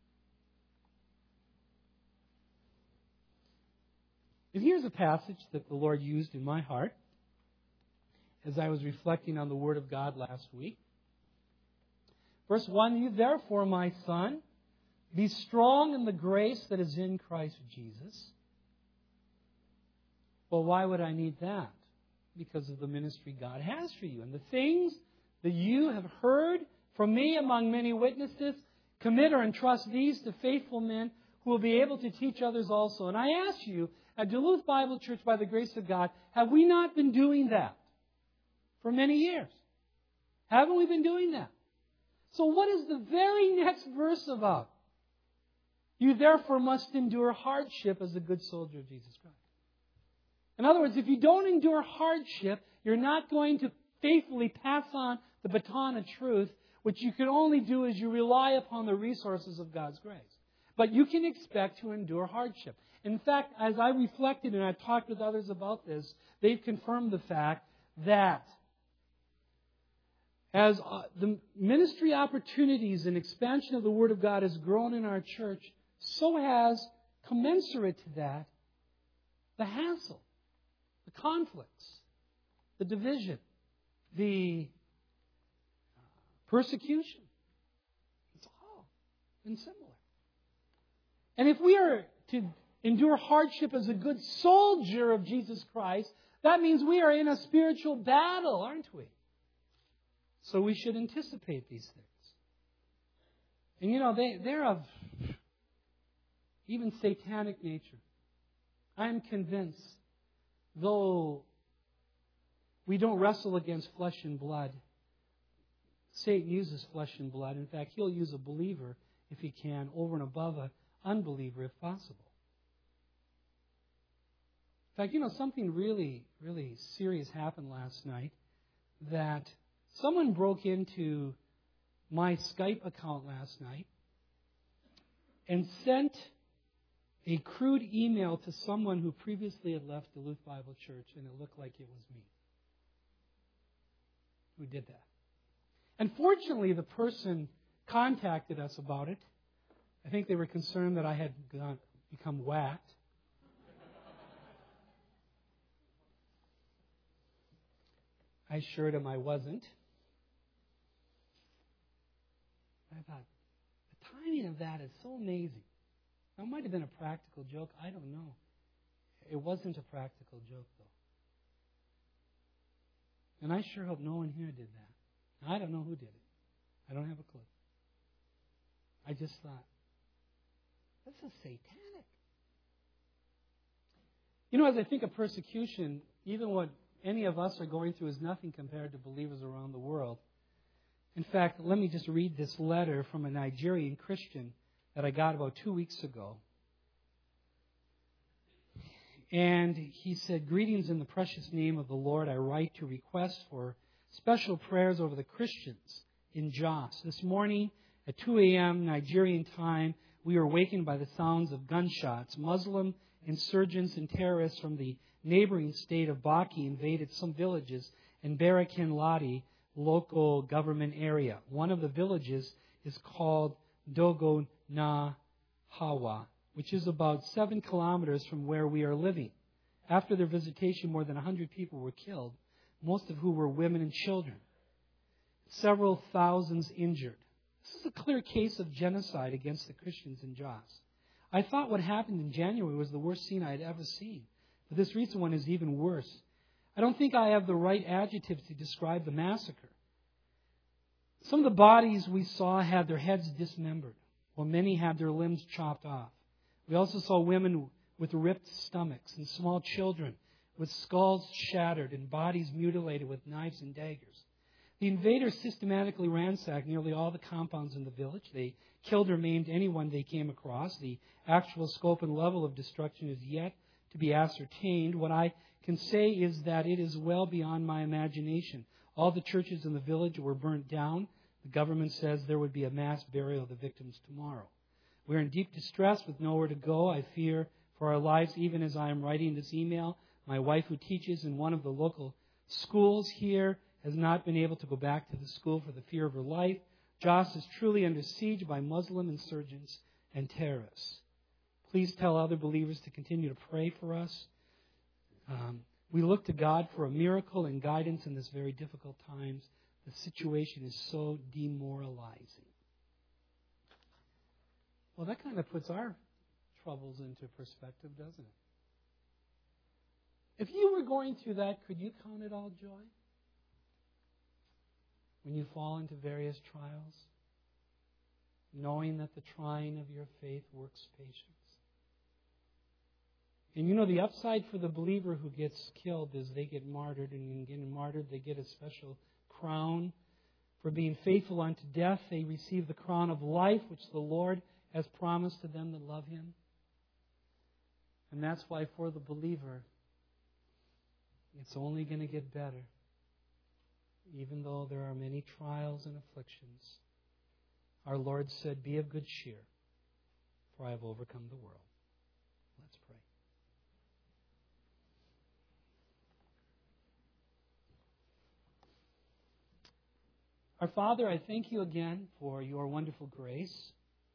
And here's a passage that the Lord used in my heart as I was reflecting on the Word of God last week. Verse 1, "You therefore, my son, be strong in the grace that is in Christ Jesus. Well, why would I need that? Because of the ministry God has for you. And the things that you have heard from me among many witnesses, commit or entrust these to faithful men who will be able to teach others also. And I ask you, at Duluth Bible Church, by the grace of God, have we not been doing that for many years? Haven't we been doing that? So what is the very next verse about? You therefore must endure hardship as a good soldier of Jesus Christ. In other words, if you don't endure hardship, you're not going to faithfully pass on the baton of truth, which you can only do as you rely upon the resources of God's grace. But you can expect to endure hardship. In fact, as I reflected and I talked with others about this, they've confirmed the fact that as the ministry opportunities and expansion of the Word of God has grown in our church, so has, commensurate to that, the hassle, the conflicts, the division, the persecution. It's all been similar. And if we are to endure hardship as a good soldier of Jesus Christ, that means we are in a spiritual battle, aren't we? So we should anticipate these things. And you know, they're of even satanic nature. I am convinced, though we don't wrestle against flesh and blood, Satan uses flesh and blood. In fact, he'll use a believer, if he can, over and above an unbeliever, if possible. In fact, you know, something really, really serious happened last night, that someone broke into my Skype account last night and sent a crude email to someone who previously had left Duluth Bible Church, and it looked like it was me who did that. And fortunately, the person contacted us about it. I think they were concerned that I had become whacked. I assured him I wasn't. I thought, the timing of that is so amazing. Now, it might have been a practical joke. I don't know. It wasn't a practical joke, though. And I sure hope no one here did that. I don't know who did it. I don't have a clue. I just thought, this is satanic. You know, as I think of persecution, even what any of us are going through is nothing compared to believers around the world. In fact, let me just read this letter from a Nigerian Christian that I got about 2 weeks ago. And he said, "Greetings in the precious name of the Lord. I write to request for special prayers over the Christians in Jos. This morning at 2 a.m. Nigerian time, we were awakened by the sounds of gunshots. Muslim insurgents and terrorists from the neighboring state of Baki invaded some villages in Barakin Ladi local government area. One of the villages is called Dogo Na Hawa, which is about 7 kilometers from where we are living. After their visitation, more than 100 people were killed, most of whom were women and children. Several thousands injured. This is a clear case of genocide against the Christians in Jos. I thought what happened in January was the worst scene I had ever seen. But this recent one is even worse. I don't think I have the right adjectives to describe the massacre. Some of the bodies we saw had their heads dismembered, while many had their limbs chopped off. We also saw women with ripped stomachs and small children with skulls shattered and bodies mutilated with knives and daggers. The invaders systematically ransacked nearly all the compounds in the village. They killed or maimed anyone they came across. The actual scope and level of destruction is yet to be ascertained. What I can say is that it is well beyond my imagination. All the churches in the village were burnt down. The government says there would be a mass burial of the victims tomorrow. We are in deep distress with nowhere to go. I fear for our lives even as I am writing this email. My wife, who teaches in one of the local schools here, has not been able to go back to the school for the fear of her life. Jos is truly under siege by Muslim insurgents and terrorists. Please tell other believers to continue to pray for us. We look to God for a miracle and guidance in this very difficult times. The situation is so demoralizing. Well, that kind of puts our troubles into perspective, doesn't If you were going through that, could you count it all joy? When you fall into various trials, knowing that the trying of your faith works patience. And you know, the upside for the believer who gets killed is they get martyred, and in getting martyred, they get a special crown. For being faithful unto death, they receive the crown of life, which the Lord has promised to them that love Him. And that's why for the believer, it's only going to get better. Even though there are many trials and afflictions, our Lord said, "Be of good cheer, for I have overcome the world." Let's pray. Our Father, I thank you again for your wonderful grace.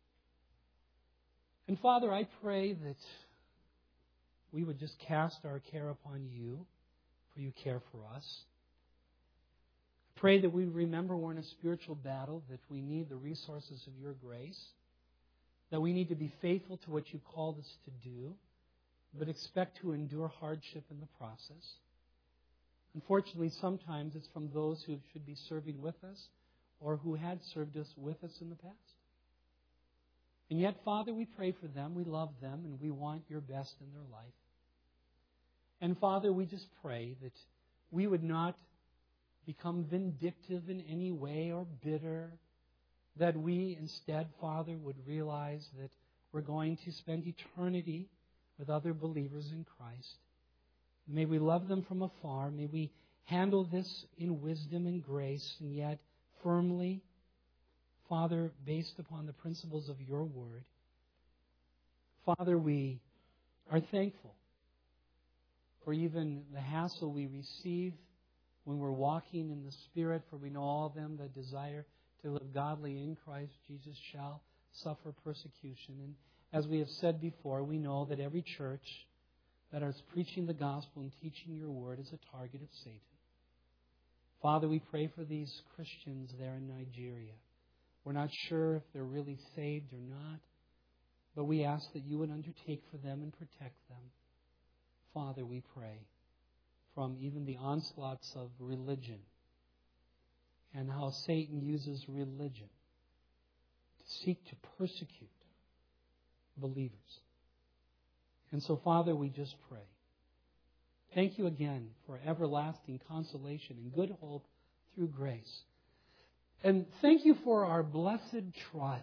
And Father, I pray that we would just cast our care upon you, for you care for us. I pray that we remember we're in a spiritual battle, that we need the resources of your grace, that we need to be faithful to what you called us to do, but expect to endure hardship in the process. Unfortunately, sometimes it's from those who should be serving with us or who had served us with us in the past. And yet, Father, we pray for them, we love them, and we want your best in their life. And Father, we just pray that we would not become vindictive in any way or bitter, that we instead, Father, would realize that we're going to spend eternity with other believers in Christ. May we love them from afar. May we handle this in wisdom and grace, and yet firmly, Father, based upon the principles of your word. Father, we are thankful for even the hassle we receive when we're walking in the Spirit, for we know all of them that desire to live godly in Christ Jesus shall suffer persecution. And as we have said before, we know that every church that is preaching the gospel and teaching your word is a target of Satan. Father, we pray for these Christians there in Nigeria. We're not sure if they're really saved or not, but we ask that you would undertake for them and protect them. Father, we pray, from even the onslaughts of religion and how Satan uses religion to seek to persecute believers. And so, Father, we just pray. Thank you again for everlasting consolation and good hope through grace. And thank you for our blessed trials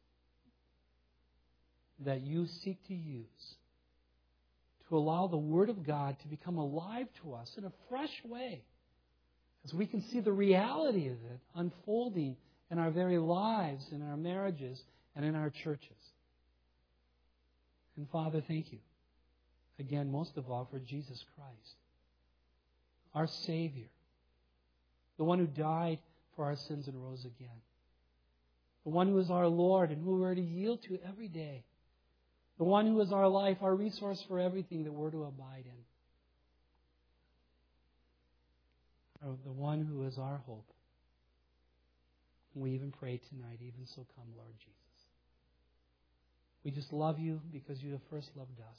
that you seek to use to allow the Word of God to become alive to us in a fresh way, as we can see the reality of it unfolding in our very lives, in our marriages, and in our churches. And Father, thank you again, most of all, for Jesus Christ, our Savior, the one who died for our sins and rose again, the one who is our Lord and who we're to yield to every day, the one who is our life, our resource for everything that we're to abide in, the one who is our hope. We even pray tonight, even so come, Lord Jesus. We just love you because you have first loved us.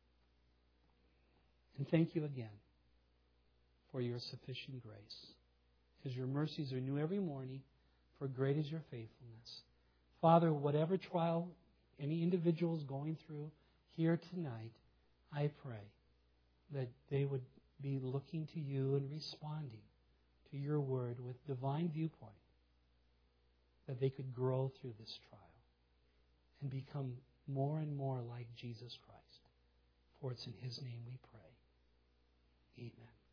And thank you again for your sufficient grace, because your mercies are new every morning, for great is your faithfulness. Father, whatever trial any individual is going through here tonight, I pray that they would be looking to you and responding to your word with divine viewpoint, that they could grow through this trial and become more and more like Jesus Christ. For it's in His name we pray. Amen.